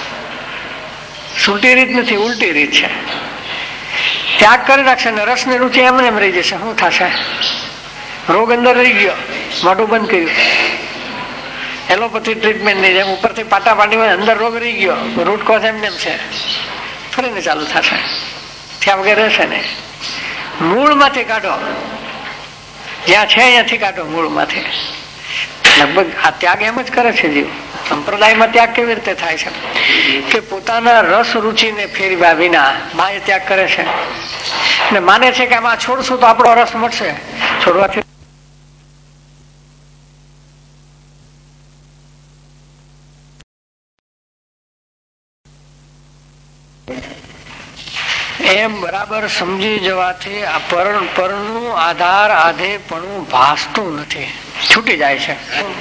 સુલટી રીત નથી, ઉલટી રીત છે. ત્યાગ કરી નાખશે ને રસ ની રુચિ એમને એમ રહી જશે. શું થશે? રોગ અંદર રહી ગયો, મોઢું બંધ કર્યું. એલોપેથી ટ્રીટમેન્ટ ની જેમ ઉપરથી પાટા પાડી હોય, અંદર રોગ રહી ગયો, રૂટ કોઝ એમને એમ છે, ફરીને ચાલુ થશે. ત્યાં વગર રહેશે ને. મૂળ માંથી કાઢો, જ્યાં છે અહીંયાથી કાઢો, મૂળ માંથી. લગભગ આ ત્યાગ એમ જ કરે છે જીવ. સંપ્રદાયમાં ત્યાગ કેવી રીતે થાય છે કે પોતાના રસ રુચિને ફેરવ્યા વિના બાહ્ય ત્યાગ કરે છે અને માને છે કે આમાં છોડશું તો આપણો રસ મળશે. છોડવાથી એમ બરાબર સમજી જવાથી આ પરનું આધાર આધેપણું ભાસતું નથી, છૂટી જાય છે.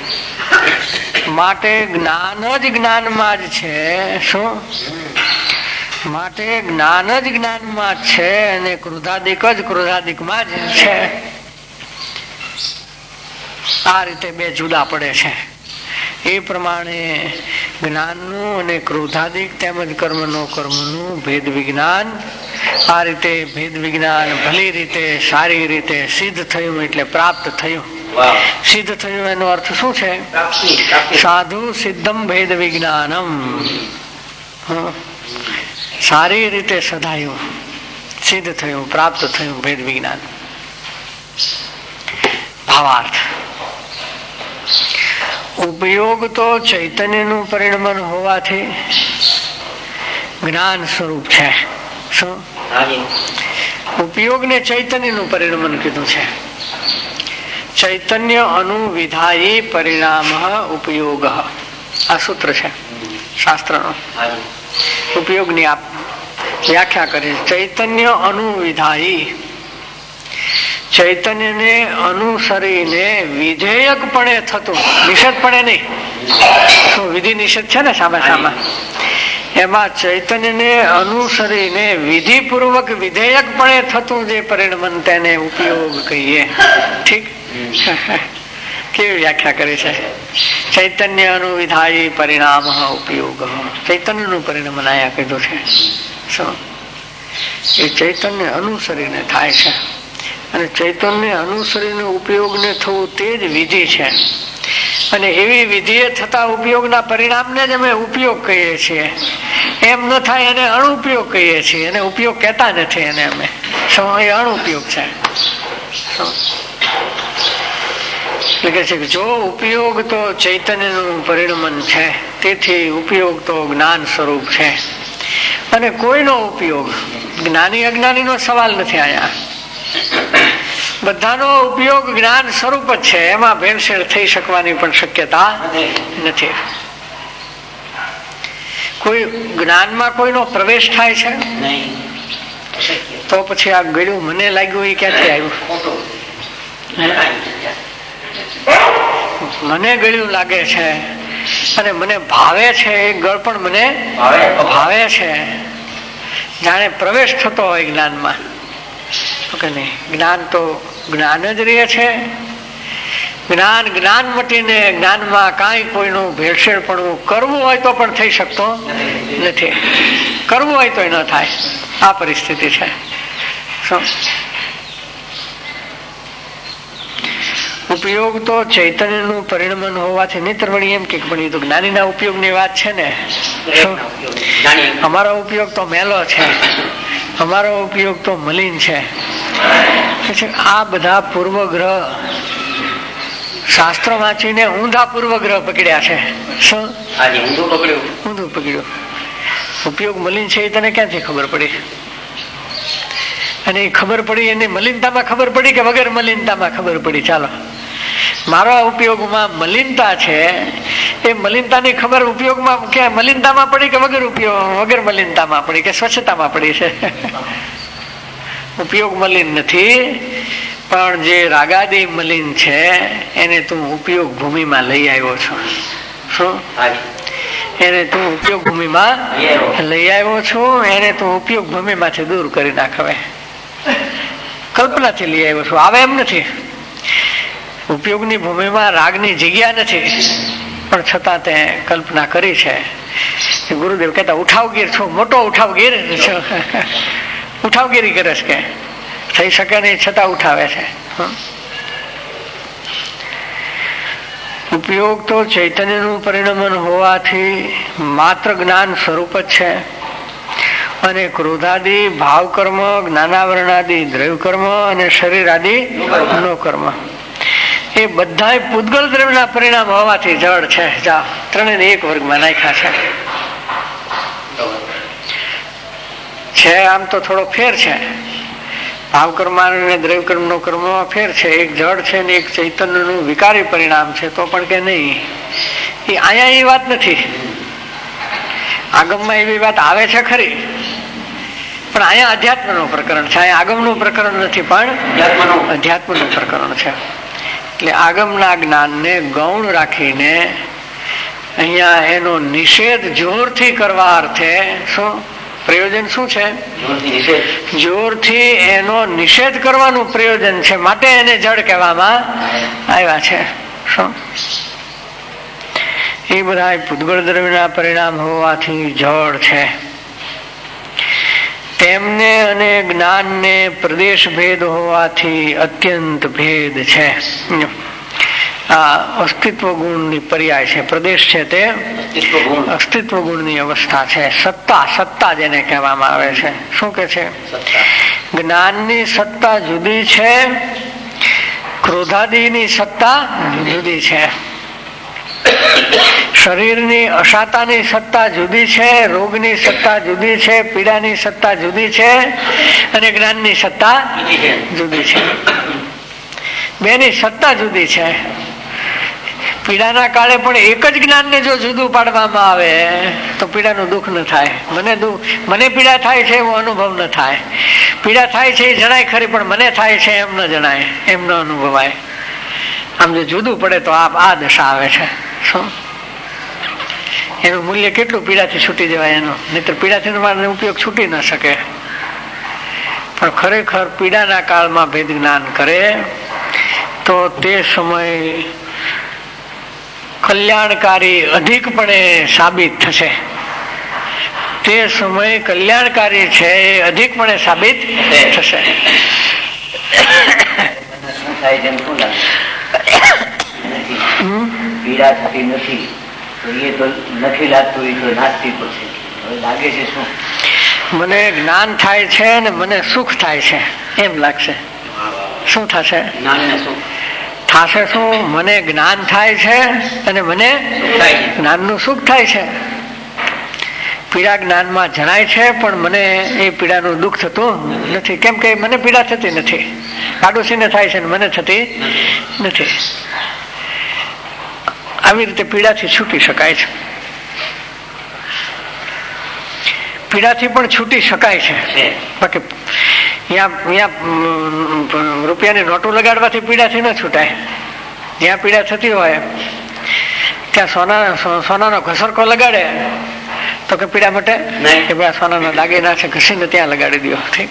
માટે જ્ઞાન જ જ્ઞાનમાં જ છે. શું? માટે જ્ઞાન જ જ્ઞાનમાં જ છે અને ક્રોધાદિક જ ક્રોધાદિકમાં જ છે. આ રીતે બે જુદા પડે છે. એ પ્રમાણે જ્ઞાનનું અને ક્રોધાદિક તેમજ કર્મનો કર્મનું ભેદ વિજ્ઞાન, આ રીતે ભેદ વિજ્ઞાન ભલી રીતે સારી રીતે સિદ્ધ થયું એટલે પ્રાપ્ત થયું. સિદ્ધ થયું એનો અર્થ શું છે? સાધુ સિદ્ધમ ભેદ વિજ્ઞાનમ. સારી રીતે સધાયું, સિદ્ધ થયું, પ્રાપ્ત થયું ભેદ વિજ્ઞાન. ભાવાર્થ ઉપયોગ તો ચૈતન્યનું પરિણમન હોવાથી જ્ઞાન સ્વરૂપ છે. શું ઉપયોગ ને ચૈતન્યનું પરિણમન કીધું છે? ચૈતન્ય અનુવિધાયી પરિણામ ઉપયોગ, આ સૂત્ર છે શાસ્ત્રનો. ઉપયોગની આપ વ્યાખ્યા કરી. ચૈતન્ય અનુવિધાયી, ચૈતન્યને અનુસરીને વિધેયકપણે થતું, નિષેધપણે નહીં. શું વિધિ નિષેધ છે ને સામા સામા, એમાં ચૈતન્યને અનુસરીને વિધિપૂર્વક વિધેયકપણે થતું જે પરિણમન તેને ઉપયોગ કહીએ. ઠીક? કેવી વ્યાખ્યા કરી છે? ચૈતન્ય અનુવિધાયી પરિણામ ઉપયોગ. ચૈતન્ય નું પરિણામ અહીંયા કીધું છે. શું એ ચૈતન્ય અનુસરીને થાય છે, અને ચૈતન્ય અનુસરીને ઉપયોગને થવું તે જ વિધિ છે. અને એવી વિધિએ થતા ઉપયોગના પરિણામને જ અમે ઉપયોગ કહીએ છીએ. એમ ન થાય એને અણુપયોગ કહીએ છીએ, એને ઉપયોગ કહેતા નથી. એને અમે એ અણુપયોગ છે. એટલે કે છે કે જો ઉપયોગ તો ચૈતન્યનું પરિણમન છે, તેથી ઉપયોગ તો જ્ઞાન સ્વરૂપ છે. અને કોઈનો ઉપયોગ જ્ઞાની અજ્ઞાનીનો સવાલ નથી. અહીંયા બધાનો ઉપયોગ જ્ઞાન સ્વરૂપ જ છે. એમાં ભેળસેળ થઈ શકવાની પણ શક્યતા નથી. કોઈ જ્ઞાનમાં કોઈનો પ્રવેશ થાય છે તો પછી આ ગળ્યું મને લાગ્યું એ ક્યાંથી આવ્યું? મને ગળ્યું લાગે છે અને મને ભાવે છે, એ ગળ પણ મને ભાવે છે. જાણે પ્રવેશ થતો હોય જ્ઞાનમાં. કે નહીં, જ્ઞાન તો જ્ઞાન જ રહે છે. જ્ઞાન મટીને જ્ઞાનમાં કાંઈ કોઈનું ભેળસેળ પણ કરવું હોય તો પણ થઈ શકતો નથી. કરવું હોય તો ન થાય. આ પરિસ્થિતિ છે. ઉપયોગ તો ચૈતન્યનું પરિણમન હોવાથી નહીતર વળી એમ કે પણ એ તો જ્ઞાનીના ઉપયોગની વાત છે ને. અમારો ઉપયોગ તો મેલો છે, અમારો ઉપયોગ તો મલિન છે. આ બધા પૂર્વગ્રહ શાસ્ત્ર વાંચીને ઊંધા પૂર્વગ્રહ પકડ્યા છે. શું ઊંધું પકડ્યું? ઉપયોગ મલિન છે એ તને ક્યાંથી ખબર પડી? અને ખબર પડી એની મલિનતામાં ખબર પડી કે વગર મલિનતામાં ખબર પડી? ચાલો, મારા ઉપયોગમાં મલિનતા છે, એ મલિનતાની ખબર ઉપયોગમાં કે મલિનતામાં પડી કે વગર મલિનતામાં પડી કે સ્વચ્છતામાં પડી છે? ઉપયોગ મલિન નથી, પણ જે રાગાદી મલિન છે એને તું ઉપયોગ ભૂમિમાં લઈ આવ્યો છો. શું? એને તું ઉપયોગ ભૂમિમાં લઈ આવ્યો છો. એને તું ઉપયોગ ભૂમિમાંથી દૂર કરી નાખવે. કલ્પનાથી લઈ આવ્યો છું. આવે એમ નથી. ઉપયોગની ભૂમિમાં રાગની જગ્યા નથી, પણ છતાં તે કલ્પના કરી છે. ગુરુદેવ કહેતા ઉઠાવગીર છું, મોટો ઉઠાવગીર છું. ઉઠાવગીરી કરે છે કે થઈ શકે નહીં, છતાં ઉઠાવે છે. ઉપયોગ તો ચૈતન્યનું પરિણમન હોવાથી માત્ર જ્ઞાન સ્વરૂપ જ છે. અને ક્રોધાદી ભાવ કર્મ, જ્ઞાનાવરણાદી દ્રવ્ય કર્મ અને શરીર આદિ નો કર્મ એ બધા પૂતગલ દ્રવ્યના પરિણામ હોવાથી જળ છે. જા ત્રણે એક વર્ગમાં નાખ્યા છે. આમ તો થોડો ફેર છે. ભાવ કર્મ અને દ્રવ્ય કર્મ નો કર્મ ફેર છે. એક જળ છે ને એક ચૈતન્યનું વિકારી પરિણામ છે. તો પણ કે નહીં, એ અહીંયા એ વાત નથી. આગમમાં એવી વાત આવે છે ખરી, પણ અહીંયા અધ્યાત્મનું પ્રકરણ છે. અહીંયા આગમનું પ્રકરણ નથી, પણ અધ્યાત્મનું પ્રકરણ છે. એટલે આગમના જ્ઞાનને ગૌણ રાખીને અહીંયા એનો નિષેધ જોરથી કરવા અર્થે શું પ્રયોજન શું છે? જોરથી એનો નિષેધ કરવાનું પ્રયોજન છે. માટે એને જડ કહેવામાં આવ્યા છે. શું? એ બધા પૂતગળ દ્રવ્યના પરિણામ હોવાથી જળ છે. તેમને અને જ્ઞાનને પ્રદેશ ભેદ હોવાથી અત્યંત ભેદ છે. આ અસ્તિત્વ ગુણની પર્યાય છે. પ્રદેશ છે તે અસ્તિત્વ ગુણની અવસ્થા છે. સત્તા જેને કહેવામાં આવે છે. શું કે છે? જ્ઞાનની સત્તા જુદી છે, ક્રોધાદીની સત્તા જુદી છે. શરીરની અશાતાની સત્તા જુદી છે, રોગની સત્તા જુદી છે, પીડાની સત્તા જુદી છે, અને જ્ઞાનની સત્તા જુદી છે. બેની સત્તા જુદી છે. પીડાના કાળે પણ એક જ જ્ઞાનને જો જુદું પાડવામાં આવે તો પીડાનું દુઃખ ન થાય. મને પીડા થાય છે એવો અનુભવ ન થાય. પીડા થાય છે એ જણાય ખરી, પણ મને થાય છે એમ ન જણાય, એમ ન અનુભવાય. આમ જો જુદું પડે તો આ દશા આવે છે. શું? એનું મૂલ્ય કેટલું પીડાથી છૂટી જવાય એનો. નહીતર પીડાથી ઉપયોગ છૂટી ન શકે. પણ ખરેખર પીડાના કાળમાં ભેદ જ્ઞાન કરે તો તે સમય કલ્યાણકારી અધિકપણે સાબિત થશે. તે સમય કલ્યાણકારી છે એ અધિકપણે સાબિત થશે. પીડા થતી નથી એ તો નથી લાગતું, એ તો નાસ્તિક છે. લાગે છે શું? મને જ્ઞાન થાય છે ને મને સુખ થાય છે એમ લાગશે. શું થશે? થશે શું? મને જ્ઞાન થાય છે અને મને જ્ઞાનનું સુખ થાય છે. પીડા જ્ઞાનમાં જણાય છે પણ મને એ પીડાનું દુઃખ થતું નથી. કેમ કે મને પીડા થતી નથી. કાડોશીને થાય છે ને મને થતી નથી. આવી રીતે પીડાથી છૂટી શકાય છે. પીડાથી પણ છૂટી શકાય છે. બાકી રૂપિયાની નોટો લગાડવાથી પીડાથી ન છૂટાય. જ્યાં પીડા થતી હોય ત્યાં સોનાનો ઘસરકો લગાડે તો કે પીડા માટે કે ભાઈ સોનાના દાગીના છે ઘસીને ત્યાં લગાડી દો. ઠીક.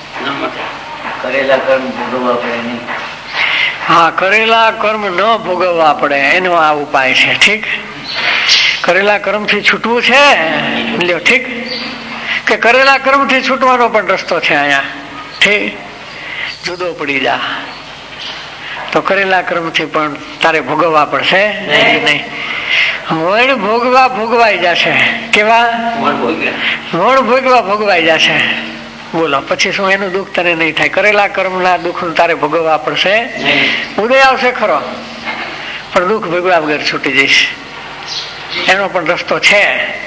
હા, કરેલા કર્મ ન ભોગવવા પડે એનો આ ઉપાય છે. ઠીક. કરેલા કર્મથી છૂટવું છે લ્યો. ઠીક. કે કરેલા કર્મથી છૂટવાનો પણ રસ્તો છે અહીંયા. ઠીક. જુદો પડી જા તો કરેલા કર્મથી પણ તારે ભોગવવા પડશે નહીં. વણ ભોગવાઈ જશે. કેવા? વણ ભોગવાઈ જશે. બોલો પછી શું એનું દુઃખ તને નહીં થાય? કરેલા કર્મના દુઃખ તારે ભોગવવા પડશે. ઉદય આવશે ખરો પણ દુઃખ ભોગવા વગર છૂટી જઈશ. એનો પણ રસ્તો છે.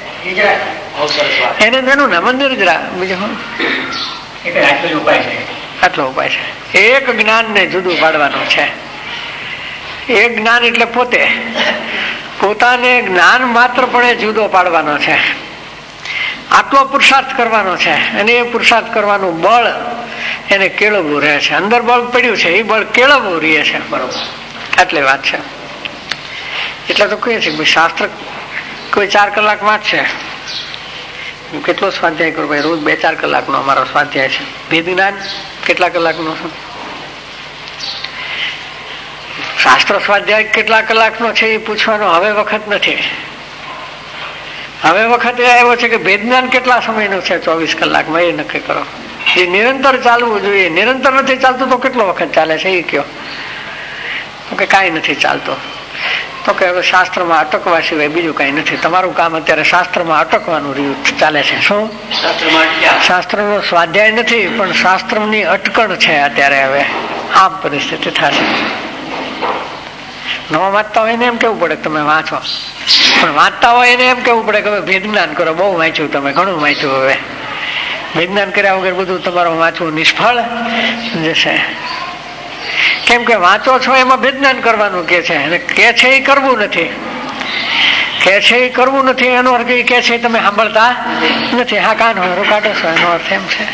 એને એનું ના મંદિર જરા બીજું આટલો ઉપાય છે. એક જ્ઞાન ને જુદું પાડવાનું છે. એક જ્ઞાન એટલે પોતાને જ્ઞાન માત્રપણે જુદો પાડવાનો છે. આટલો પુરુષાર્થ કરવાનો છે અને એ પુરુષાર્થ કરવાનું બળ એને કેળવવું રહે છે. અંદર બળ પડ્યું છે એ બળ કેળવવું રહે છે. બરોબર. આટલી વાત છે. એટલે તો કહીએ છીએ શાસ્ત્ર કોઈ 4 કલાક વાંચશે. કેટલો સ્વાધ્યાય કરો ભાઈ? રોજ 2-4 કલાકનો અમારો સ્વાધ્યાય છે. વેદ જ્ઞાન કેટલા કલાકનો છે? શાસ્ત્ર સ્વાધ્યાય કેટલા કલાકનો છે એ પૂછવાનો હવે વખત નથી. હવે વખત એ આવ્યો છે કે વેદ જ્ઞાન કેટલા સમયનું છે 24 કલાકમાં એ નક્કી કરો. એ નિરંતર ચાલવું જોઈએ. નિરંતર નથી ચાલતું તો કેટલો વખત ચાલે છે એ કયો? કે કાંઈ નથી ચાલતો. તો કે હવે શાસ્ત્રમાં અટકવા સિવાય બીજું કઈ નથી. તમારું કામ અત્યારે શાસ્ત્રમાં અટકવાનું રહ્યું ચાલે છે. શું? શાસ્ત્રનો સ્વાધ્યાય નથી પણ શાસ્ત્રની અટકણ છે અત્યારે. હવે આમ પરિસ્થિતિ થશે. નવા વાંચતા હોય એને એમ કેવું પડે તમે વાંચો, પણ વાંચતા હોય એને એમ કેવું પડે કે હવે વેદ જ્ઞાન કરો. બહુ વાંચ્યું તમે, ઘણું વાંચ્યું. હવે વેદ જ્ઞાન કર્યા વગર બધું તમારું વાંચવું નિષ્ફળ જશે. કેમ કે વાંચો છો એમાં વિજ્ઞાન કરવાનું કે છે અને કે છે એ કરવું નથી. કે છે એ કરવું નથી એનો અર્થ એ કે છે તમે સાંભળતા નથી. હા, કાન હોય રોકાટો છો એનો અર્થ એમ છે.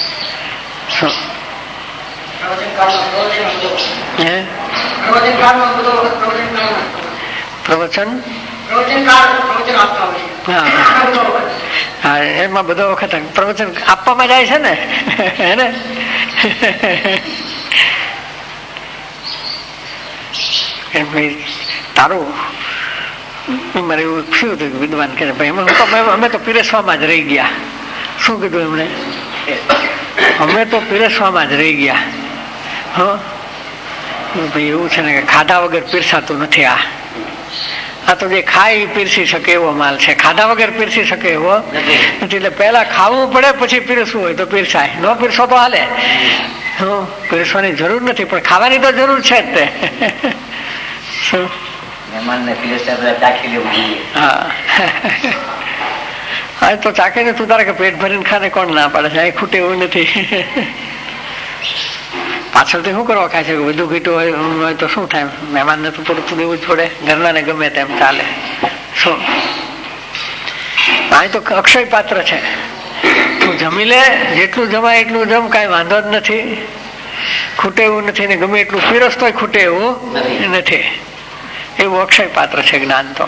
પ્રવચન હા, એમાં બધો વખત પ્રવચન આપવામાં જાય છે ને. હે તારું મારે એવું શું હતું વિદ્વાન કે ભાઈ અમે તો પીરસવામાં જ રહી ગયા. શું કીધું એમણે? અમે તો પીરસવામાં જ રહી ગયા. હા ભાઈ એવું છે ને કે ખાધા વગર પીરસાતું નથી. આ તો જે ખાઈ પીરસી શકે એવો માલ છે. ખાધા વગર પીરસી શકે એવો નથી. એટલે પેલા ખાવું પડે પછી પીરસવું હોય તો પીરસાય. ન પીરસો તો હાલે. પીરસવાની જરૂર નથી પણ ખાવાની તો જરૂર છે જ તે. હા તો ચાખીને તું તારે કે પેટ ભરીને ખાને કોણ ના પાડે છે? અહીં ખૂટે એવું નથી. પાછળથી શું કરવા ખાય છે? વધુ ઘીટું હોય તો શું થાય? મહેમાનને તો પૂરતું દેવું જ પડે. ઘરના ને ગમે તેમ ચાલે. શું અહીં તો અક્ષય પાત્ર છે. તું જમી લે, જેટલું જમાય એટલું જમ, કઈ વાંધો જ નથી. ખૂટે એવું નથી ને ગમે એટલું પીરસતો ખૂટે એવું નથી. એવું અક્ષય પાત્ર છે જ્ઞાન તો.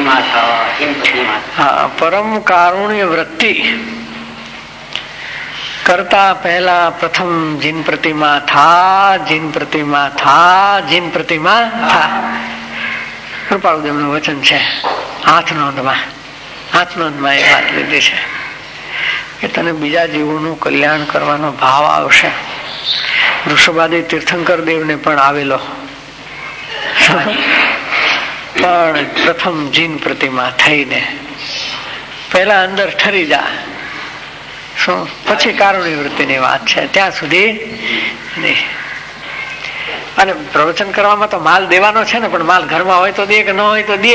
હા, પરમ કારુણ્ય વૃત્તિ કરતા પહેલા પ્રથમ જીન પ્રતિમા થા, જીન પ્રતિમા થા, જીન પ્રતિમા થા. કૃપાળુદેવનું વચન છે. હાથ નોંધમાં એ વાત લીધી છે કે તને બીજા જીવોનું કલ્યાણ કરવાનો ભાવ આવશે. વૃષભાદી તીર્થંકર દેવને પણ આવેલો, પણ પ્રથમ જીન પ્રતિમા થઈને પહેલા અંદર ઠરી જા, શું પછી કારુણ્ય વૃત્તિની વાત છે ત્યાં સુધી નહીં. અને પ્રવચન કરવામાં તો માલ દેવાનો છે ને, પણ માલ ઘરમાં હોય તો દે કે ન હોય તો દે.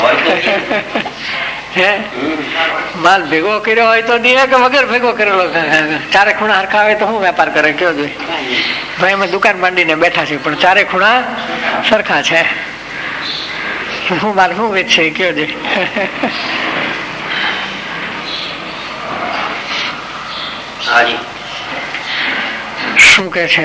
હે માલ ભેગો કર્યો હોય તો દે કે વગર ભેગો કરેલો ચારે ખૂણા હરખા હોય તો હું વેપાર કરે કયો જોઈએ. ભાઈ અમે દુકાન માંડીને બેઠા છીએ પણ ચારે ખૂણા સરખા છે, હું માલ શું વેચશે કયો જોઈએ. શું કે છે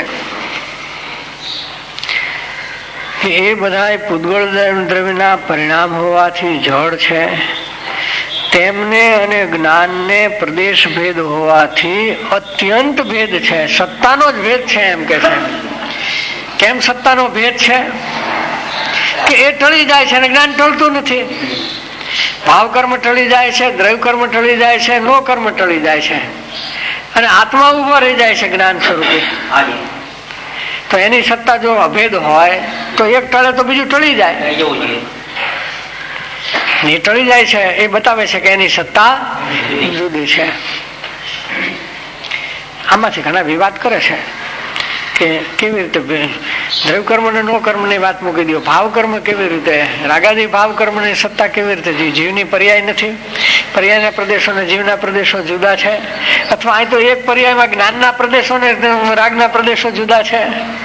એ બધા પૂતગળ દ્રવ્યના પરિણામ હોવાથી જળ છે, તેમને અને જ્ઞાનને પ્રદેશ ભેદ હોવાથી અત્યંત ભેદ છે. સત્તાનો જ ભેદ છે એમ કે છે. કેમ સત્તાનો ભેદ છે? કે એ ટળી જાય છે અને જ્ઞાન ટળતું નથી. ભાવ કર્મ ટળી જાય છે, દ્રવ્ય કર્મ ટળી જાય છે, નો કર્મ ટળી જાય છે અને આત્મા ઉભો રહી જાય છે જ્ઞાન સ્વરૂપે. તો એની સત્તા જો અભેદ હોય તો એક ટળે તો બીજું ટળી જાય. એ ટળી જાય છે એ બતાવે છે કે એની સત્તા જુદી છે. આમાંથી ઘણા વિવાદ કરે છે કે કેવી રીતે દ્રવ્ય કર્મ ને નો કર્મ ની વાત મૂકી દો. ભાવ કર્મ કેવી રીતે, રાગાદી ભાવ કર્મ ની સત્તા કેવી રીતે? જીવની પર્યાય નથી, પર્યાયના પ્રદેશો ને જીવના પ્રદેશો જુદા છે, અથવા અહીં તો એક પર્યાયમાં જ્ઞાનના પ્રદેશો ને રાગના પ્રદેશો જુદા છે.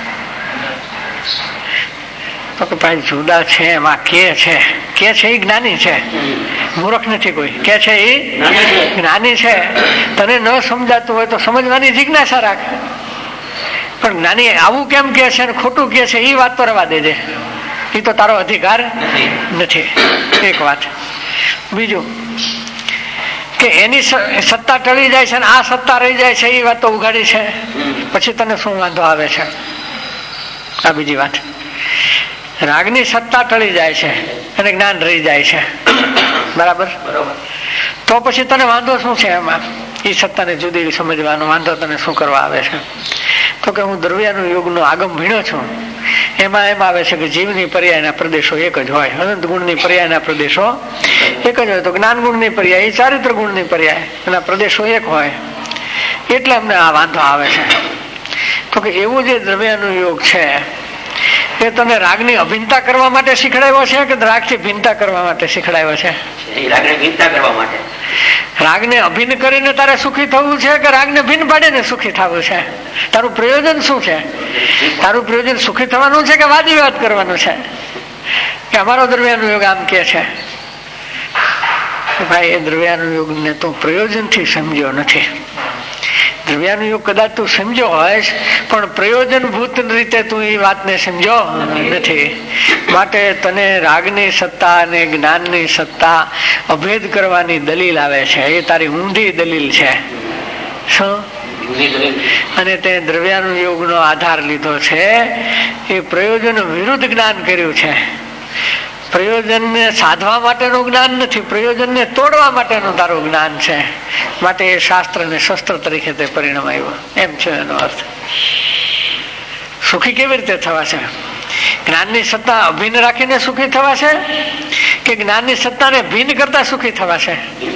તો કે ભાઈ જુદા છે એમાં કે છે એ જ્ઞાની છે, મૂર્ખ નથી કોઈ. કે છે એ જ્ઞાની છે. તને ન સમજાતું હોય તો સમજવાની જિજ્ઞાસા રાખ, પણ જ્ઞાની આવું કેમ કે છે ને ખોટું કે છે એ વાત તો રવા દેજે, એ તો તારો અધિકાર નથી. એક વાત. બીજું કે એની સત્તા ટળી જાય છે અને આ સત્તા રહી જાય છે એ વાત તો ઉઘાડી છે, પછી તને શું વાંધો આવે છે? આ બીજી વાત. રાગની સત્તા ટળી જાય છે અને જ્ઞાન રહી જાય છે, બરાબર? તો પછી તને વાંધો શું છે એમાં? એ સત્તાને જુદી સમજવાનો વાંધો તને શું કરવા આવે છે? તો કે હું દ્રવ્યાનું યુગનો આગમ ભીણો છું. એમાં એમ આવે છે કે જીવની પર્યાયના પ્રદેશો એક જ હોય, અનંત ગુણની પર્યાયના પ્રદેશો એક જ હોય. તો જ્ઞાન ગુણની પર્યાય એ ચારિત્ર ગુણની પર્યાય એના પ્રદેશો એક હોય, એટલે અમને આ વાંધો આવે છે. તો કે એવું જે દ્રવ્યાનું યોગ છે એ તને રાગની અભિન્નતા કરવા માટે શીખડાયો છે કે રાગથી ભિન્નતા કરવા માટે શીખડાયો છે? રાગને ભિન્નતા કરવા માટે. રાગને અભિન્ન કરીને તારે સુખી થવું છે કે રાગને ભિન્ન પાડીને સુખી થવું છે? તારું પ્રયોજન શું છે? તારું પ્રયોજન સુખી થવાનું છે કે વાદ વિવાદ કરવાનું છે? કે અમારો દ્રવ્યાનું યોગ આમ કે છે. ભાઈ એ દ્રવ્યાનું યોગને તું પ્રયોજનથી સમજ્યો નથી. દ્રવ્યાનું યોગ કદાચ તું સમજો હોય પણ પ્રયોજનભૂત રીતે તું એ વાતને સમજો નથી. માટે તને રાગની સત્તા અને જ્ઞાનની સત્તા અભેદ કરવાની દલીલ આવે છે, એ તારી ઊંધી દલીલ છે. શું? અને તે દ્રવ્યાનું યોગનો આધાર લીધો છે, એ પ્રયોજન વિરુદ્ધ જ્ઞાન કર્યું છે. પ્રયોજનને સાધવા માટેનું જ્ઞાન નથી, પ્રયોજનને તોડવા માટેનું તારું જ્ઞાન છે. માટે એ શાસ્ત્ર ને શસ્ત્ર તરીકે તે પરિણમાયું, એમ છે એનો અર્થ. સુખી કેવી રીતે થવાશે? જ્ઞાનની સત્તા અભિન્ન રાખીને સુખી થવાશે કે જ્ઞાનની સત્તાને ભિન્ન કરતા સુખી થવાશે?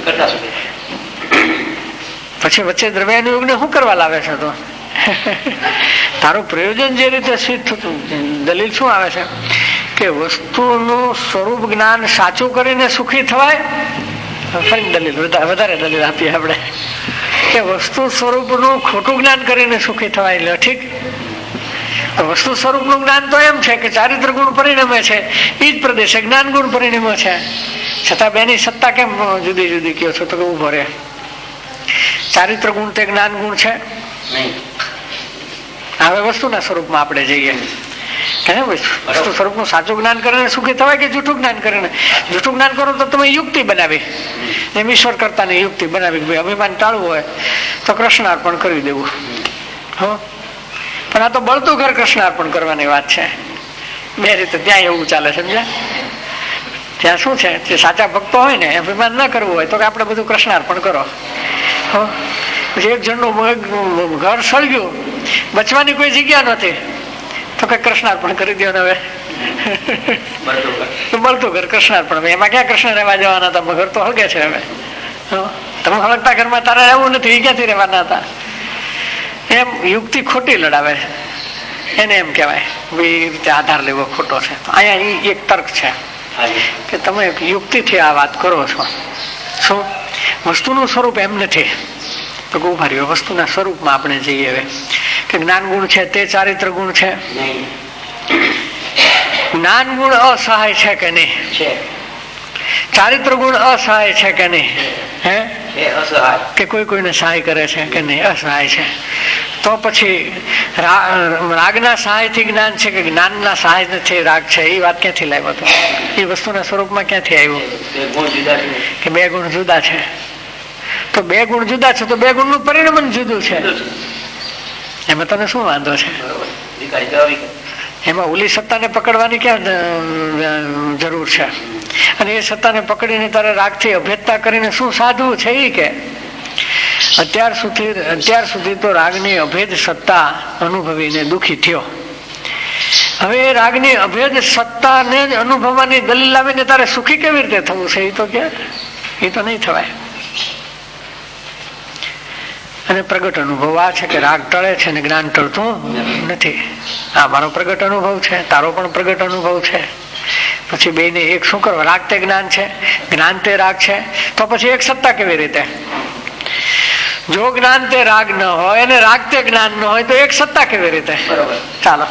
પછી વચ્ચે દ્રવ્યાનું યુગને શું કરવા લાવે છે? તો તારું પ્રયોજન જે રીતે સિદ્ધ થતું, દલીલ શું આવે છે કે વસ્તુનું સ્વરૂપ જ્ઞાન સાચું કરીને સુખી થવાય. ફરી દલીલ વધારે દલીલ આપીએ આપણે કે વસ્તુ સ્વરૂપનું ખોટું જ્ઞાન કરીને સુખી થવાય. એટલે ઠીક, વસ્તુ સ્વરૂપનું જ્ઞાન તો એમ છે કે ચારિત્ર ગુણ પરિણમે છે, એ જ પ્રદેશે જ્ઞાન ગુણ પરિણમે છે. છતાં બેની સત્તા કેમ જુદી જુદી કયો છો? તો કે ઉભો રહે, ચારિત્ર ગુણ તે જ્ઞાન ગુણ છે. હવે વસ્તુના સ્વરૂપમાં આપણે જઈએ વસ્તુ સ્વરૂપનું સાચું જ્ઞાન કરીને સુખી થવાય કે જૂઠું જ્ઞાન કરીને? જૂઠું જ્ઞાન કરો તો તમે યુક્તિ બનાવી, એમ ઈશ્વર કરતા ની યુક્તિ બનાવી, ભાઈ અભિમાન ટાળવું હોય તો કૃષ્ણાર્પણ કરી દેવું. પણ આ તો બળતું ઘર કૃષ્ણાર્પણ કરવાની વાત છે. બે રીતે ત્યાં એવું ચાલે, સમજ્યા? ત્યાં શું છે, જે સાચા ભક્તો હોય ને અભિમાન ના કરવું હોય તો કે આપણે બધું કૃષ્ણાર્પણ કરો. પછી એક જણનું ઘર સળગ્યું, બચવાની કોઈ જગ્યા નથી તો કઈ કૃષ્ણાર્પણ કરી દો ને. હવે બળતું ઘર કૃષ્ણાર્પણ, એમાં ક્યાં કૃષ્ણ રહેવા જવાના હતા? ઘર તો હળગે છે. હવે તમે હળગતા ઘરમાં તારે રહેવું નથી, એ ક્યાંથી રહેવાના હતા? એમ યુક્તિ ખોટી લડાવે, એને એમ કહેવાય એ રીતે આધાર લેવો ખોટો છે. અહીંયા એક તર્ક છે કે તમે યુક્તિથી આ વાત કરો છો. શું વસ્તુનું સ્વરૂપ એમ નથી તો ઉભા રહ્યો, વસ્તુના સ્વરૂપમાં આપણે જઈએ. હવે કે જ્ઞાન ગુણ છે તે ચારિત્ર ગુણ છે. જ્ઞાન ગુણ અસહાય છે કે નહીં? ચારિત્ર ગુણ અસહાય છે કે નહીં? હે કે કોઈ કોઈને સહાય કરે છે કે નહીં? અસહાય છે. તો પછી રાગના સહાયથી જ્ઞાન છે કે જ્ઞાનના સહાય નથી રાગ છે? એ વાત ક્યાંથી લાવ્યો હતો? એ વસ્તુના સ્વરૂપમાં ક્યાંથી આવ્યું કે બે ગુણ જુદા છે? તો બે ગુણ જુદા છે તો બે ગુણનું પરિણામ જુદું છે. એમાં તને શું વાંધો છે? એમાં ઓલી સત્તાને પકડવાની ક્યાં જરૂર છે? અને એ સત્તાને પકડીને તારે રાગથી અભેદતા કરીને શું સાધવું છે? એ કે અત્યાર સુધી તો રાગની અભેદ સત્તા અનુભવીને દુઃખી થયો. હવે રાગની અભેદ સત્તાને જ અનુભવવાની દલીલ લાવીને તારે સુખી કેવી રીતે થવું છે? એ તો નહીં થવાય. અને પ્રગટ અનુભવ આ છે કે રાગ ટળે છે ને જ્ઞાન ટળતું નથી. આ મારો પ્રગટ અનુભવ છે, તારો પણ પ્રગટ અનુભવ છે. પછી બેને એક શું કરવા? રાગ તે જ્ઞાન છે, જ્ઞાન તે રાગ છે, તો પછી એક સત્તા કેવી રીતે? જો જ્ઞાન તે રાગ ન હોય અને રાગ તે જ્ઞાન ન હોય તો એક સત્તા કેવી રીતે? ચાલો,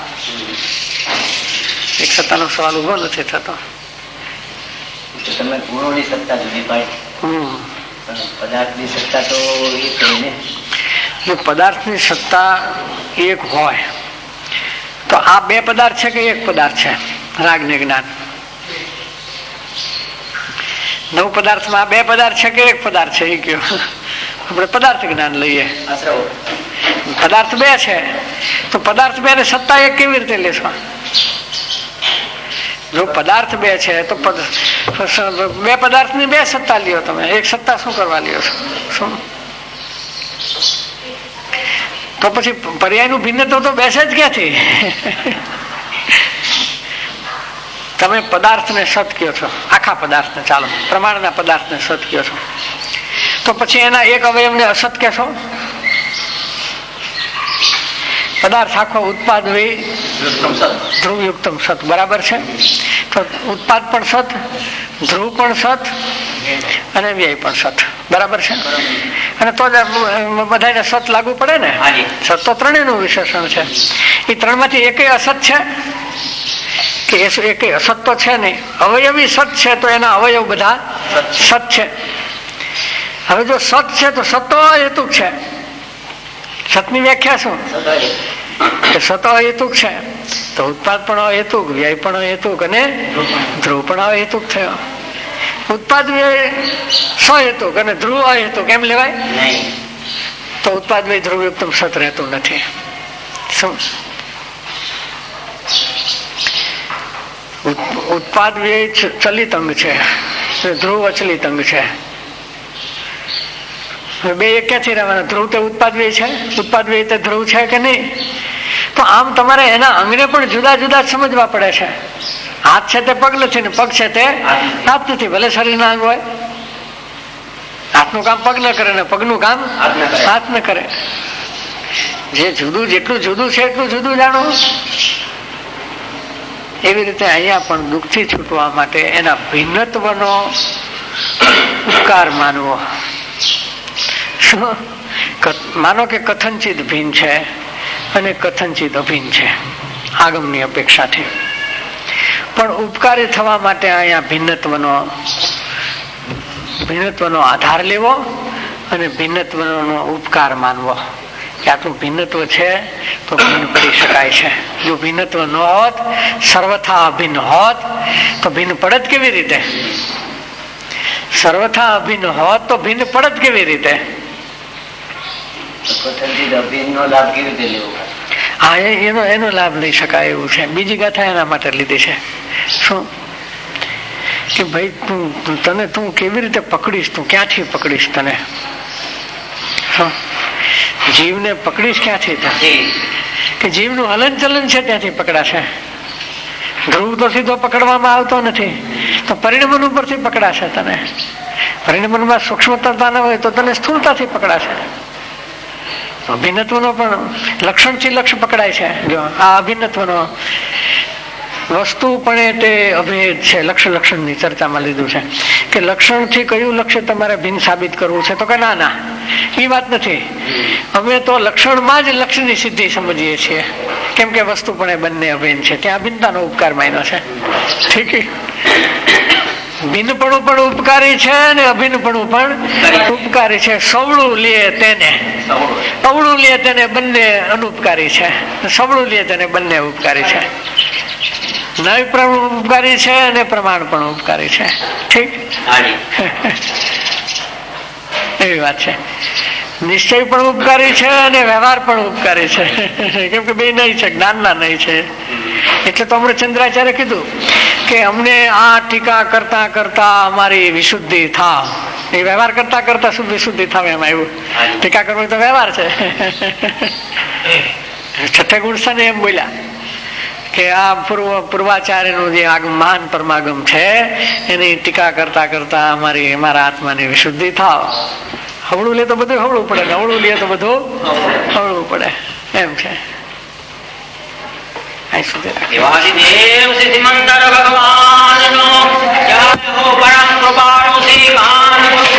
એક સત્તાનો સવાલ ઉભો નથી થતો. તમે ગુણોની સત્તા જુદી પાડી, પદાર્થની સત્તા તો એક હોય ને. જો પદાર્થની સત્તા એક હોય તો આ બે પદાર્થ છે કે એક પદાર્થ છે? રાગ ને જ્ઞાન. નવ પદાર્થમાં બે પદાર્થ છે કે એક પદાર્થ છે? એ કયો. આપણે પદાર્થ જ્ઞાન લઈએ, પદાર્થ બે છે તો પદાર્થ બે ને સત્તા એક કેવી રીતે લેશો? જો પદાર્થ બે છે તો બે પદાર્થની બે સત્તા લ્યો તમે, એક સત્તા શું કરવા લ્યો છો? શું? તો પછી પર્યાયનું ભિન્ન તો બેસે જ ક્યાંથી? તમે પદાર્થને સત કહો છો, આખા પદાર્થને, ચાલો પ્રમાણના પદાર્થને સત કહો છો, તો પછી એના એક અવયવને અસત કહેશો? પદાર્થ આખો ઉત્પાદ ધ્રુવયુક્તમ સત, બરાબર છે? તો ઉત્પાદ પણ સત, ધ્રુવ પણ સત અને વ્યય પણ સત, બરાબર છે? અને તો જ બધાને સત લાગુ પડે ને. સત તો ત્રણેયનું વિશેષણ છે. એ ત્રણમાંથી એકેય અસત છે કે એકેય અસત તો છે નહીં. અવયવી સત છે તો એના અવયવ બધા સત છે. હવે જો સત છે તો સતો અહેતુક છે. સતની વ્યાખ્યા શું? સતો અહેતુક છે તો ઉત્પાદ પણ અહેતુક, વ્યય પણ અહેતુક અને ધ્રુવ પણ અહેતુક થયો. ઉત્પાદ વ્યય સહેતુક અને ધ્રુવ અહેતુક એમ લેવાય? તો ઉત્પાદ વ્યય ધ્રુવયુક્તમ સત રહેતું નથી. શું? ઉત્પાદ વ્યય ચલિત અંગ છે, ધ્રુવ અચલિત અંગ છે. બે એક ક્યાંથી રહેવાના? ધ્રુવ તે ઉત્પાદ વ્યય છે, ઉત્પાદ વ્યય તે ધ્રુવ છે કે નહીં? તો આમ તમારે એના અંગને પણ જુદા જુદા સમજવા પડે છે. હાથ છે તે પગ નથી ને પગ છે તે હાથ નથી, ભલે શરીરના અંગ હોય. હાથનું કામ પગ ન કરે ને પગનું કામ હાથ ન કરે. જે જુદું, જેટલું જુદું છે એટલું જુદું જાણો. એવી રીતે અહીંયા પણ દુઃખથી છૂટવા માટે એના ભિન્નત્વનો ઉપકાર માનવો. માનો કે કથનચિત ભિન્ન છે અને કથનચિત અભિન્ન છે આગમની અપેક્ષાથી, પણ ઉપકારી થવા માટે અહીંયા ભિન્નત્વનો આધાર લેવો અને ભિન્નત્વનો ઉપકાર માનવો. કે આટલું ભિન્નત્વ છે તો ભિન્ન પડી શકાય છે. જો ભિન્નત્વ ન હોત, સર્વથા અભિન્ન હોત તો ભિન્ન પડત કેવી રીતે? સર્વથા અભિન્ન હોત તો ભિન્ન પડત કેવી રીતે? હા, એનો લાભ લઈ શકાય એવું છે. બીજી ગાથા એના માટે લીધી છે. શું કે ભાઈ તું કેવી રીતે પકડીશ? તું ક્યાંથી પકડીશ? તને જીવને પકડીશ ક્યાંથી? કે જીવનું હલન ચલન છે ત્યાંથી પકડાશે. ધ્રુવ તો સીધો પકડવામાં આવતો નથી, તો પરિણમન ઉપરથી પકડાશે. તને પરિણમનમાં સૂક્ષ્મતા ન હોય તો તને સ્થૂળતાથી પકડાશે. અભિન્નત્વનો પણ લક્ષણથી લક્ષ પકડાય છે. જો આ અભિન્નત્વનો વસ્તુ પણ તે અભેદ છે. લક્ષણની ચર્ચામાં લીધું છે કે લક્ષણથી કયું લક્ષ્ય તમારે ભિન્ન સાબિત કરવું છે? તો કે ના, એ વાત નથી. અમે તો લક્ષણમાં જ લક્ષ્યની સિદ્ધિ સમજીએ છીએ, કેમ કે વસ્તુ પણ એ બંને અભિન્ન છે. ત્યાં ભિન્નતાનો ઉપકાર માન્યો છે. ઠીક, ભિન્નપણું પણ ઉપકારી છે અને અભિન્નપણું પણ ઉપકારી છે. સવળું લે તેને, અવળું લે તેને બંને અનુપકારી છે. સવળું લે તેને બંને ઉપકારી છે. નય પણ ઉપકારી છે અને પ્રમાણ પણ ઉપકારી છે. ઠીક, એવી વાત છે. નિશ્ચય પણ ઉપકારી છે અને વ્યવહાર પણ ઉપકારી છે, કેમ કે બે નહીં છે, જ્ઞાનના નહીં છે. એટલે તો હમણાં ચંદ્રાચાર્ય કીધું કે અમને આ ટીકા કરતા કરતા અમારી વિશુદ્ધિ થાવ. એ વ્યવહાર કરતા કરતા શું વિશુદ્ધિ થાવ એમાં આવ્યું? ટીકા કરવું તો વ્યવહાર છે. છઠ્ઠે ગુણસ્થાને એમ બોલ્યા કે આ પૂર્વાચાર્યનું જે મહાન પરમાગમ છે એની ટીકા કરતા કરતા અમારા આત્માની વિશુદ્ધિ થાવ. હવળું લે તો બધું હવળું પડે, હવળું લે તો બધું હવળું પડે, એમ છે. ભગવાન